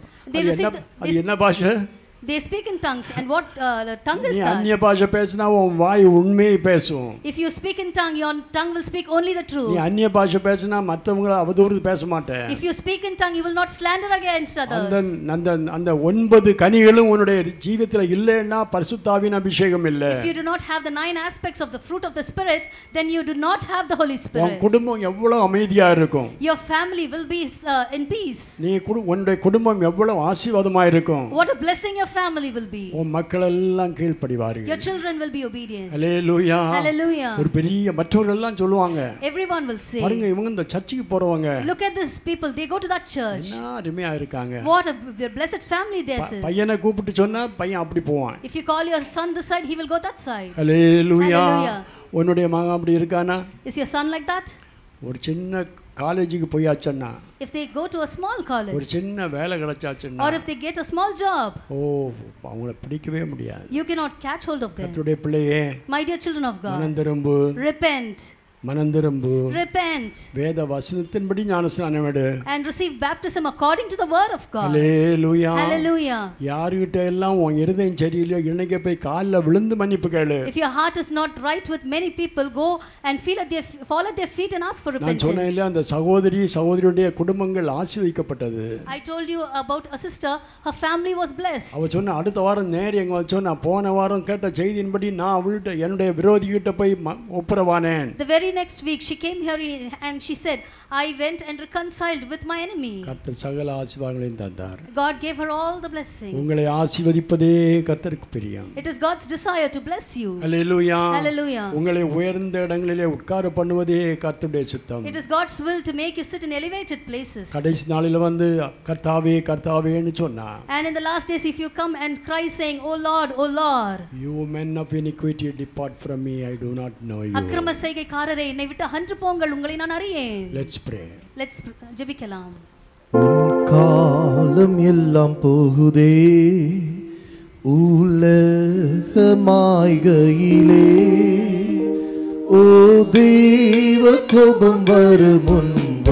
அது என்ன பாஷை? They speak in tongues. And what tongue is நீ that? அந்நிய பாஷை பேசினா உன் வாய் உண்மையை பேசும். If you speak in tongue, your tongue will speak only the truth. நீ அந்நிய பாஷை பேசினா மற்றவங்களை அவதூறு பேச மாட்டே. If you speak in tongue, you will not slander against others. அந்த 9 கனிகளும் உன்னுடைய ஜீவிதத்துல இல்லைன்னா பரிசுத்த ஆவியின் அபிஷேகம் இல்ல. If you do not have the 9 aspects of the fruit of the Spirit, then you do not have the Holy Spirit. உன் குடும்பம் எவ்வளவு அமைதியா இருக்கும். Your family will be in peace. உன்னுடைய குடும்பம் எவ்வளவு ஆசீர்வாதமா இருக்கும். What a blessing your family will be. உன் மக்கள் எல்லாம் கீழ்ப்படிவார்கள். Your children will be obedient. Hallelujah. Hallelujah. ஒரு பெரிய மற்றவர்கள் எல்லாம் சொல்லுவாங்க. Everyone will say, பாருங்க இவங்க இந்த சர்ச்சுக்கு போறவங்க. Look at these people, they go to that church. என்ன அருமையா இருக்காங்க. What a blessed family theirs is. பையனை கூப்பிட்டு சொன்னா பையன் அப்படி போவான். If you call your son this side, he will go that side. Hallelujah. Hallelujah. உன்னுடைய மகன் அப்படி இருக்கானா? Is your son like that? ஒரு சின்ன காலேஜுக்கு போயாச்சன்னா, if they go to a small college, ஒரு சின்ன வேலை கிடைச்சாச்சுன்னா, or if they get a small job, அவங்கள பிடிக்கவே முடியாது. you cannot catch hold of them. கர்த்தருடைய பிள்ளையே, my dear children of God, மனம் திரும்பு, repent, மனம் திரும்பு, repent, வேத வசனத்தின்படி ஞானஸ்நானம் எடு, and receive baptism according to the word of God. Hallelujah. Hallelujah. யார்கிட்ட எல்லாம் உன் இருதயம் சரியில்லையோ இணைக்க போய் காலில் விழுந்து மன்னிப்பு கேளு. If your heart is not right with many people, go and fall at their feet and ask for repentance. நான் சொன்னேன் இல்லையா, அந்த சகோதரியுடைய குடும்பங்கள் ஆசீர்வதிக்கப்பட்டது. I told you about a sister, her family was blessed. அவ சொன்ன அடுத்த வாரம் நேர் எங்க வச்சோம், நான் போன வாரம் கேட்ட செய்தியின்படி நான் அவள்கிட்ட என்னுடைய விரோதிகிட்ட போய் ஒப்புரவானேன். The very next week she came here and she said, I went and reconciled with my enemy. கர்த்தர் சகல ஆசீர்வாதங்களையும் தந்தார். God gave her all the blessings. உங்களை ஆசீர்வதிப்பதே கர்த்தருக்கு பிரியம். It is God's desire to bless you. Hallelujah. Hallelujah. உங்களை உயர்ந்த இடங்களிலே உட்கார பண்ணுவதே கர்த்தருடைய சித்தம். It is God's will to make you sit in elevated places. கடைசி நாளில வந்து கர்த்தாவே கர்த்தாவேன்னு சொன்னா, and in the last days if you come and cry saying, oh Lord, you men of iniquity depart from me, I do not know you. அக்கிரம செய்கைக்காரரே என்னை விட்டு அகன்று போங்கள், உங்களை நான் அறியேன். Let's pray. Let's ஜெபிக்கலாம். காலம் எல்லாம் போகுதே, உலகமாய்கையிலே ஓ தேவ கோபம் வருமுன்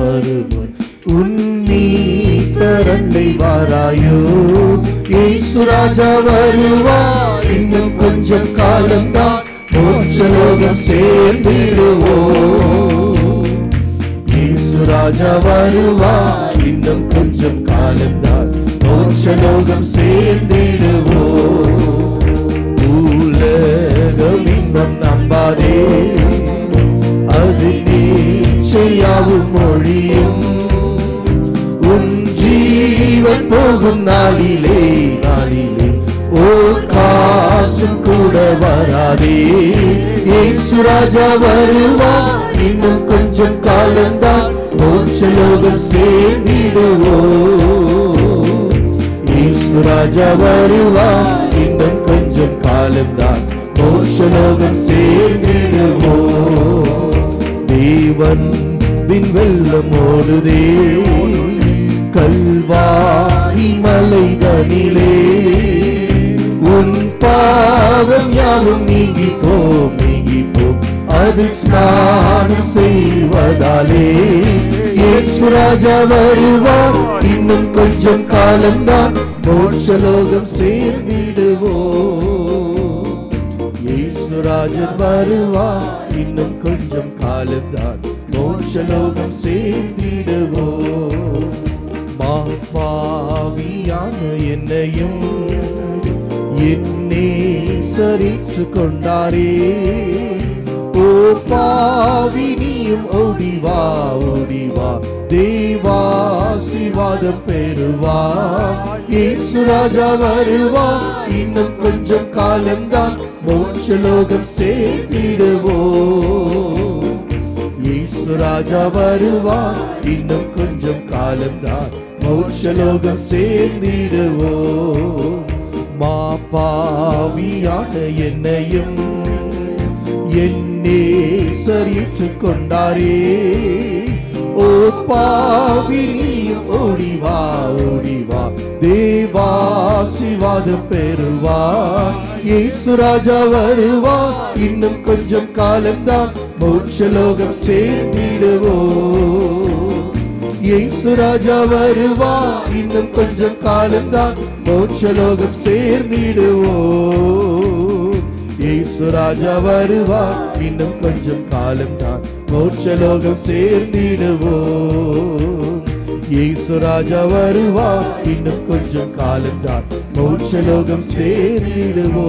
உன்னீ பரண்டை வாராயோ இயேசு ராஜா வருவா இன்னும் கொஞ்சம் காலம்தான் மோட்சலோகம் சேர்ந்திடுவோ இயேசு ராஜா வருவா இன்னும் கொஞ்சம் காலம்தான் மோட்சலோகம் சேர்ந்திடுவோ உலகம் இன்பம் நம்பாதே அது நீச்சையாவும் மொழியும் உன் ஜீவன் போகும் நாளிலே ஓர் காசும் கூட வராதே இயேசு ராஜா வருவா இன்னும் கொஞ்சம் காலம்தான் மோட்சலோகம் சேர்ந்திடுவோ இயேசு ராஜா வருவா இன்னும் கொஞ்சம் காலம்தான் மோட்சலோகம் சேர்ந்திடுவோ தேவன் பின் வெள்ளம் ஓடுதே கல்வாரி மலைதனிலே உன் பாவம் யாவும் நீங்கி போம் அது ஸ்நானம் செய்வதாலே இயேசு ராஜா வருவா இன்னும் கொஞ்சம் காலம்தான் மோட்சலோகம் சேர்ந்திடுவோ இயேசு ராஜன் வருவா இன்னும் கொஞ்சம் காலம்தான் மோட்சலோகம் சேர்ந்திடுவோ பாவியான என்னையும் என்னே சரிற்று கொண்டாரே ஓ பாவி நீயும் ஓடிவா தேவாசீர்வாதம் பெறுவா இயேசு ராஜா வருவா இன்னும் கொஞ்சம் காலம்தான் மோட்சலோகம் சேர்த்திடுவோ இயேசு ராஜா வருவா இன்னும் கொஞ்சம் காலம்தான் மோட்சலோகம் சேர்ந்திடுவோ பாவியான என்னையும் என்னே சரிற்று கொண்டாரே ஓ பாவி நீயும் ஓடிவா தேவாசீர்வாதம் பெறுவா இயேசு ராஜா வருவா இன்னும் கொஞ்சம் காலம்தான் மோட்சலோகம் சேர்ந்திடுவோ இயேசு ராஜா வருவா இன்னும் கொஞ்சம் காலம்தான் மோட்சலோகம் சேர்ந்திடுவோ இயேசு ராஜா வருவா இன்னும் கொஞ்சம் காலம்தான் மோட்சலோகம் சேர்ந்திடுவோ இயேசு ராஜா வருவா இன்னும் கொஞ்சம் காலம்தான் மோட்சலோகம் சேர்ந்திடுவோ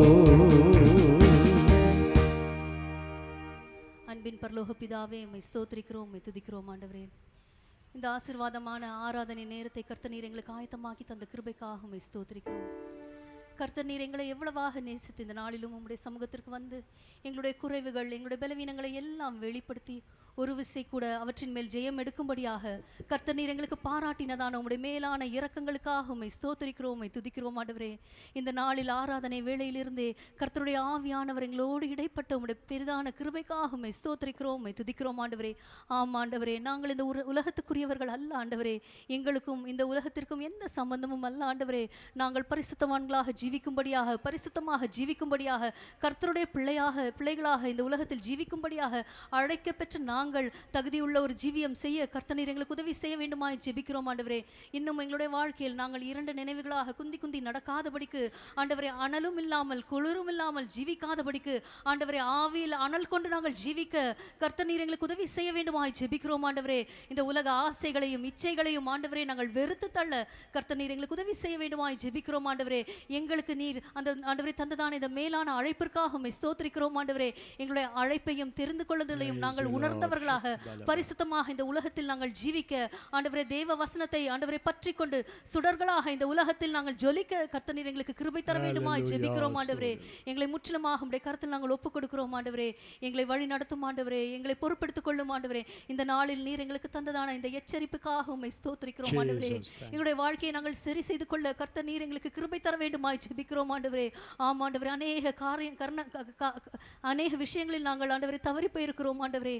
அன்பின் பரலோக பிதாவே உம்மை ஸ்தோத்திரிக்கிறோம் உம்மை துதிக்கிறோம் ஆண்டவரே இந்த ஆசீர்வாதமான ஆராதனை நேரத்தை கர்த்தர் நீர் எங்களுக்கு ஆயத்தமாக்கி தந்த கிருபைக்காக உம்மை ஸ்தோத்திரிக்கிறோம் கர்த்தர் நீர் எங்களை எவ்வளவாக நேசித்து இந்த நாளிலும் உம்முடைய சமூகத்திற்கு வந்து எங்களுடைய குறைவுகள் எங்களுடைய பலவீனங்களை எல்லாம் வெளிப்படுத்தி ஒரு விசை கூட அவற்றின் மேல் ஜெயம் எடுக்கும்படியாக கர்த்தர் நீர் எங்களுக்கு பாராட்டினதான உம்முடைய மேலான இரக்கங்களுக்காக உம்மை ஸ்தோத்திரிக்கிறோம் உம்மை துதிக்கிறோம் ஆண்டவரே இந்த நாளில் ஆராதனை வேளையிலிருந்தே கர்த்தருடைய ஆவியானவர் எங்களோடு இடைப்பட்ட உம்முடைய பெரிதான கிருபைக்காக உம்மை ஸ்தோத்திரிக்கிறோம் உம்மை துதிக்கிறோம் ஆண்டவரே ஆம் ஆண்டவரே நாங்கள் இந்த உலகத்துக்குரியவர்கள் அல்ல ஆண்டவரே எங்களுக்கும் இந்த உலகத்திற்கும் எந்த சம்பந்தமும் அல்ல ஆண்டவரே நாங்கள் பரிசுத்தவான்களாக ஜீவிக்கும்படியாக பரிசுத்தமாக ஜீவிக்கும்படியாக கர்த்தருடைய பிள்ளைகளாக இந்த உலகத்தில் ஜீவிக்கும்படியாக அழைக்கப்பெற்ற நாங்கள் தகுதியுள்ள ஒரு ஜீவியம் செய்ய கர்த்தர் நீர் எங்களுக்கு உதவி செய்ய வேண்டுமாய் ஜெபிக்கிறோம் ஆண்டவரே இன்னும் எங்களுடைய வாழ்க்கையில் நாங்கள் இரண்டு நினைவுகளாக குந்தி நடக்காதபடிக்கு ஆண்டவரே அனலும் இல்லாமல் குளிரும் இல்லாமல் ஜீவிக்காதபடிக்கு ஆண்டவரே ஆவியில் அனல் கொண்டு நாங்கள் ஜீவிக்க கர்த்தர் நீர் எங்களுக்கு உதவி செய்ய வேண்டுமாய் ஜெபிக்கிறோம் ஆண்டவரே இந்த உலக ஆசைகளையும் இச்சைகளையும் ஆண்டவரே நாங்கள் வெறுத்து தள்ள கர்த்தர் நீர் எங்களுக்கு உதவி செய்ய வேண்டுமாய் ஜெபிக்கிறோம் ஆண்டவரே எங்களுக்கு நீர் அந்த ஆண்டவரே தந்ததான இந்த மேலான அழைப்பிற்காக உம்மை ஸ்தோத்திரிக்கிறோம் ஆண்டவரே எங்களுடைய அழைப்பையும் தெரிந்து கொள்ளுதலையும் நாங்கள் உணர்ந்தவர்களாக பரிசுத்தமாக இந்த உலகத்தில் நாங்கள் ஜீவிக்க ஆண்டவரே தேவ வசனத்தை ஆண்டவரை பற்றி கொண்டு சுடர்களாக இந்த உலகத்தில் நாங்கள் ஜொலிக்க கர்த்தர் நீர் எங்களுக்கு கிருபை தர வேண்டுமாய் ஜெபிக்கிறோம் ஆண்டவரே எங்களை முற்றிலுமாக உம்முடைய கரத்தில் நாங்கள் ஒப்புக் கொடுக்கிறோம் ஆண்டவரே எங்களை வழி நடத்தும் ஆண்டவரே எங்களை பொறுப்பெடுத்துக் கொள்ளும் ஆண்டவரே இந்த நாளில் நீர் எங்களுக்கு தந்ததான இந்த எச்சரிப்புக்காக உம்மை ஸ்தோத்திரிக்கிறோம் ஆண்டவரே எங்களுடைய வாழ்க்கையை நாங்கள் சரி செய்து கொள்ள கர்த்தர் நீர் எங்களுக்கு கிருபை தர வேண்டுமாய் ஜெபிக்கிறோம் ஆண்டவரே ஆம் ஆண்டவரே அநேக விஷயங்களில் நாங்கள் ஆண்டவரை தவறி போயிருக்கிறோம் ஆண்டவரே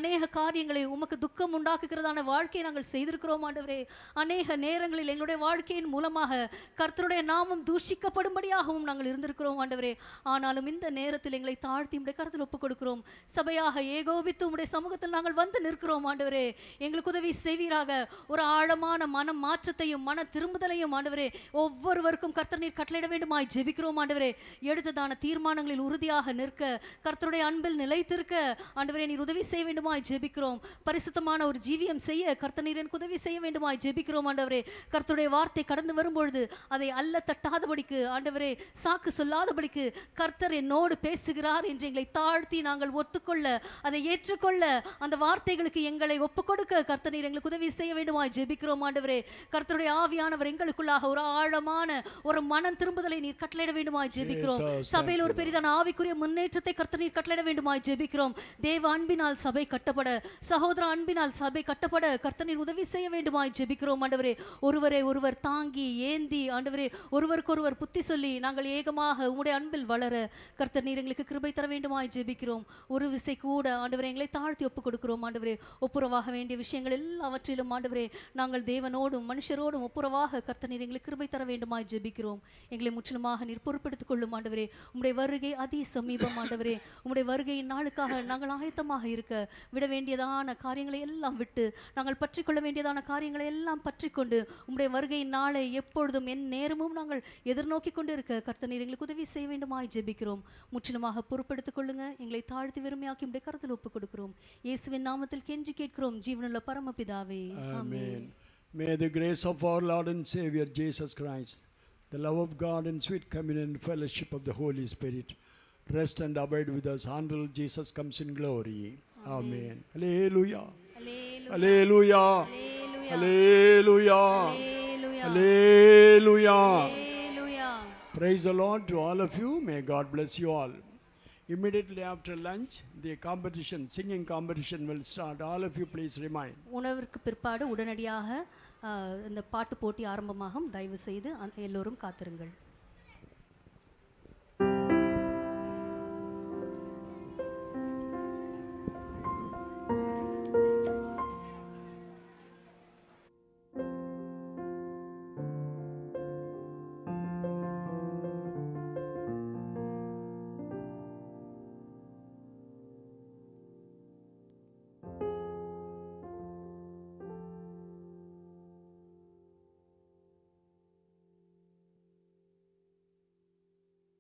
அநேக காரியங்களை உமக்கு துக்கம் உண்டாக்குகிறதான வாழ்க்கையை நாங்கள் செய்திருக்கிறோம் ஆண்டவரே. அநேக நேரங்களில் எங்களுடைய வாழ்க்கையின் மூலமாக கர்த்தருடைய நாமம் தூஷிக்கப்படும்படியாகவும் நாங்கள் இருந்திருக்கிறோம் ஆண்டவரே. ஆனாலும் இந்த நேரத்தில் எங்களை தாழ்த்தி உம்முடைய கருத்தில் ஒப்புக் கொடுக்கிறோம். சபையாக ஏகோபித்து உம்முடைய சமூகத்தில் நாங்கள் வந்து நிற்கிறோம் ஆண்டவரே. எங்களுக்கு உதவி செய்வீராக. ஒரு ஆழமான மன மாற்றத்தையும் மன திரும்புதலையும் ஆண்டவரே ஒவ்வொருவருக்கும் கர்த்தர் நீர் கட்டளையிட வேண்டுமாய் ஜெபிக்கிறோம் ஆண்டவரே. எடுத்ததான தீர்மானங்களில் உறுதியாக நிற்க, கர்த்தருடைய அன்பில் நிலைத்திருக்க ஆண்டவரே நீர் உதவி செய்ய வேண்டுமாய் ஜெபிக்கிறோம். பரிசுத்தமான ஒரு ஜீவியம் செய்ய கர்த்தர் நீர் எனக்கு உதவி செய்ய வேண்டுமாய் ஜெபிக்கிறோம் ஆண்டவரே. கர்த்தருடைய வார்த்தை கடந்து வரும்பொழுது அதை அல்ல தட்டாதபடிக்கு ஆண்டவரே, சாக்கு சொல்லாதபடிக்கு கர்த்தர் என்னோடு பேசுகிறார் என்று எங்களை தாழ்த்தி நாங்கள் ஒத்துக்கொள்ள, அதை ஏற்றுக்கொள்ள, அந்த வார்த்தைகளுக்கு எங்களை ஒப்புக்கொடுக்க கர்த்தர் நீர் எங்களுக்கு உதவி செய்ய வேண்டுமாய் ஜெபிக்கிறோம் ஆண்டவரே. கர்த்தருடைய ஆவியானவர் எங்களுக்குள்ளாக ஒரு ஆழமான ஒரு மனம் திரும்புதலை நீர் கட்டளையிட வேண்டுமாய் ஜெபிக்கிறோம். சபையில் ஒரு பெரிதான ஆவிக்குரிய முன்னேற்றத்தை கர்த்தர் நீர் கட்டளையிட வேண்டுமாய் ஜெபிக்கிறோம். தேவ அன்பினால் சபை கட்டப்பட, சகோதர அன்பினால் சபை கட்டப்பட கர்த்தர் நீர் உதவி செய்ய வேண்டுமாய் ஜெபிக்கிறோம் ஆண்டவரே. ஒருவரை ஒருவர் தாங்கி ஏந்தி ஆண்டவரே ஒருவருக்கொருவர் புத்தி சொல்லி நாங்கள் ஏகமாக உம்முடைய அன்பில் வளர கர்த்தர் நீர் எங்களுக்கு கிருபை தர வேண்டுமாய் ஜெபிக்கிறோம். ஒரு விசை கூட ஆண்டவரே எங்களை தாழ்த்தி ஒப்புக் கொடுக்கிறோம் ஆண்டவரே. ஒப்புரவாக வேண்டிய விஷயங்கள் எல்லாவற்றிலும் ஆண்டவரே நாங்கள் தேவனோடும் மனுஷரோடும் ஒப்புரவாக கர்த்தர் நீர் எங்களுக்கு கிருபை தர வேண்டுமாய் ஜெபிக்கிறோம். எங்களை முற்றிலுமாக நீர் பொறுப்பெடுத்துக் கொள்ளும் ஆண்டவரே. உம்முடைய வருகை அதி சமீபம் ஆண்டவரே. உம்முடைய வருகையின் நாளுக்காக நாங்கள் ஆயத்தமாக இருக்க விட வேண்டியதான காரியங்களை எல்லாம் விட்டு, நாங்கள் பற்றி கொள்ள வேண்டியதான காரியங்களை எல்லாம் பற்றி கொண்டு உம்முடைய வருகையின் நாளை எப்பொழுதும் என் நேரமும் நாங்கள் எதிர்நோக்கி கொண்டு இருக்க கர்த்தர் நீர் எங்களுக்கு உதவி செய்ய வேண்டுமாய் ஜெபிக்கிறோம். முற்றிலுமாக பொறுப்பெடுத்துக் கொள்ளுங்க. எங்களை தாழ்த்தி வெறுமையாக்கி உம்முடைய கருத்தில் ஒப்புக் கொடுக்கிறோம். இயேசுவின் நாமத்தில் கெஞ்சி கேட்கிறோம் ஜீவனுள்ள பரமபிதாவே, ஆமென். May the grace of our Lord and Savior Jesus Christ, the love of God and sweet communion and fellowship of the Holy Spirit rest and abide with us until Jesus comes in glory. Amen. Hallelujah. Hallelujah. Hallelujah. Hallelujah. Praise the Lord to all of you. May God bless you all. Immediately after lunch, the competition, singing competition will start. All of you please remain. உணவிற்கு பிற்பாடு உடனடியாக இந்த பாட்டு போட்டி ஆரம்பமாகும். தயவு செய்து எல்லோரும் காத்திருங்கள்.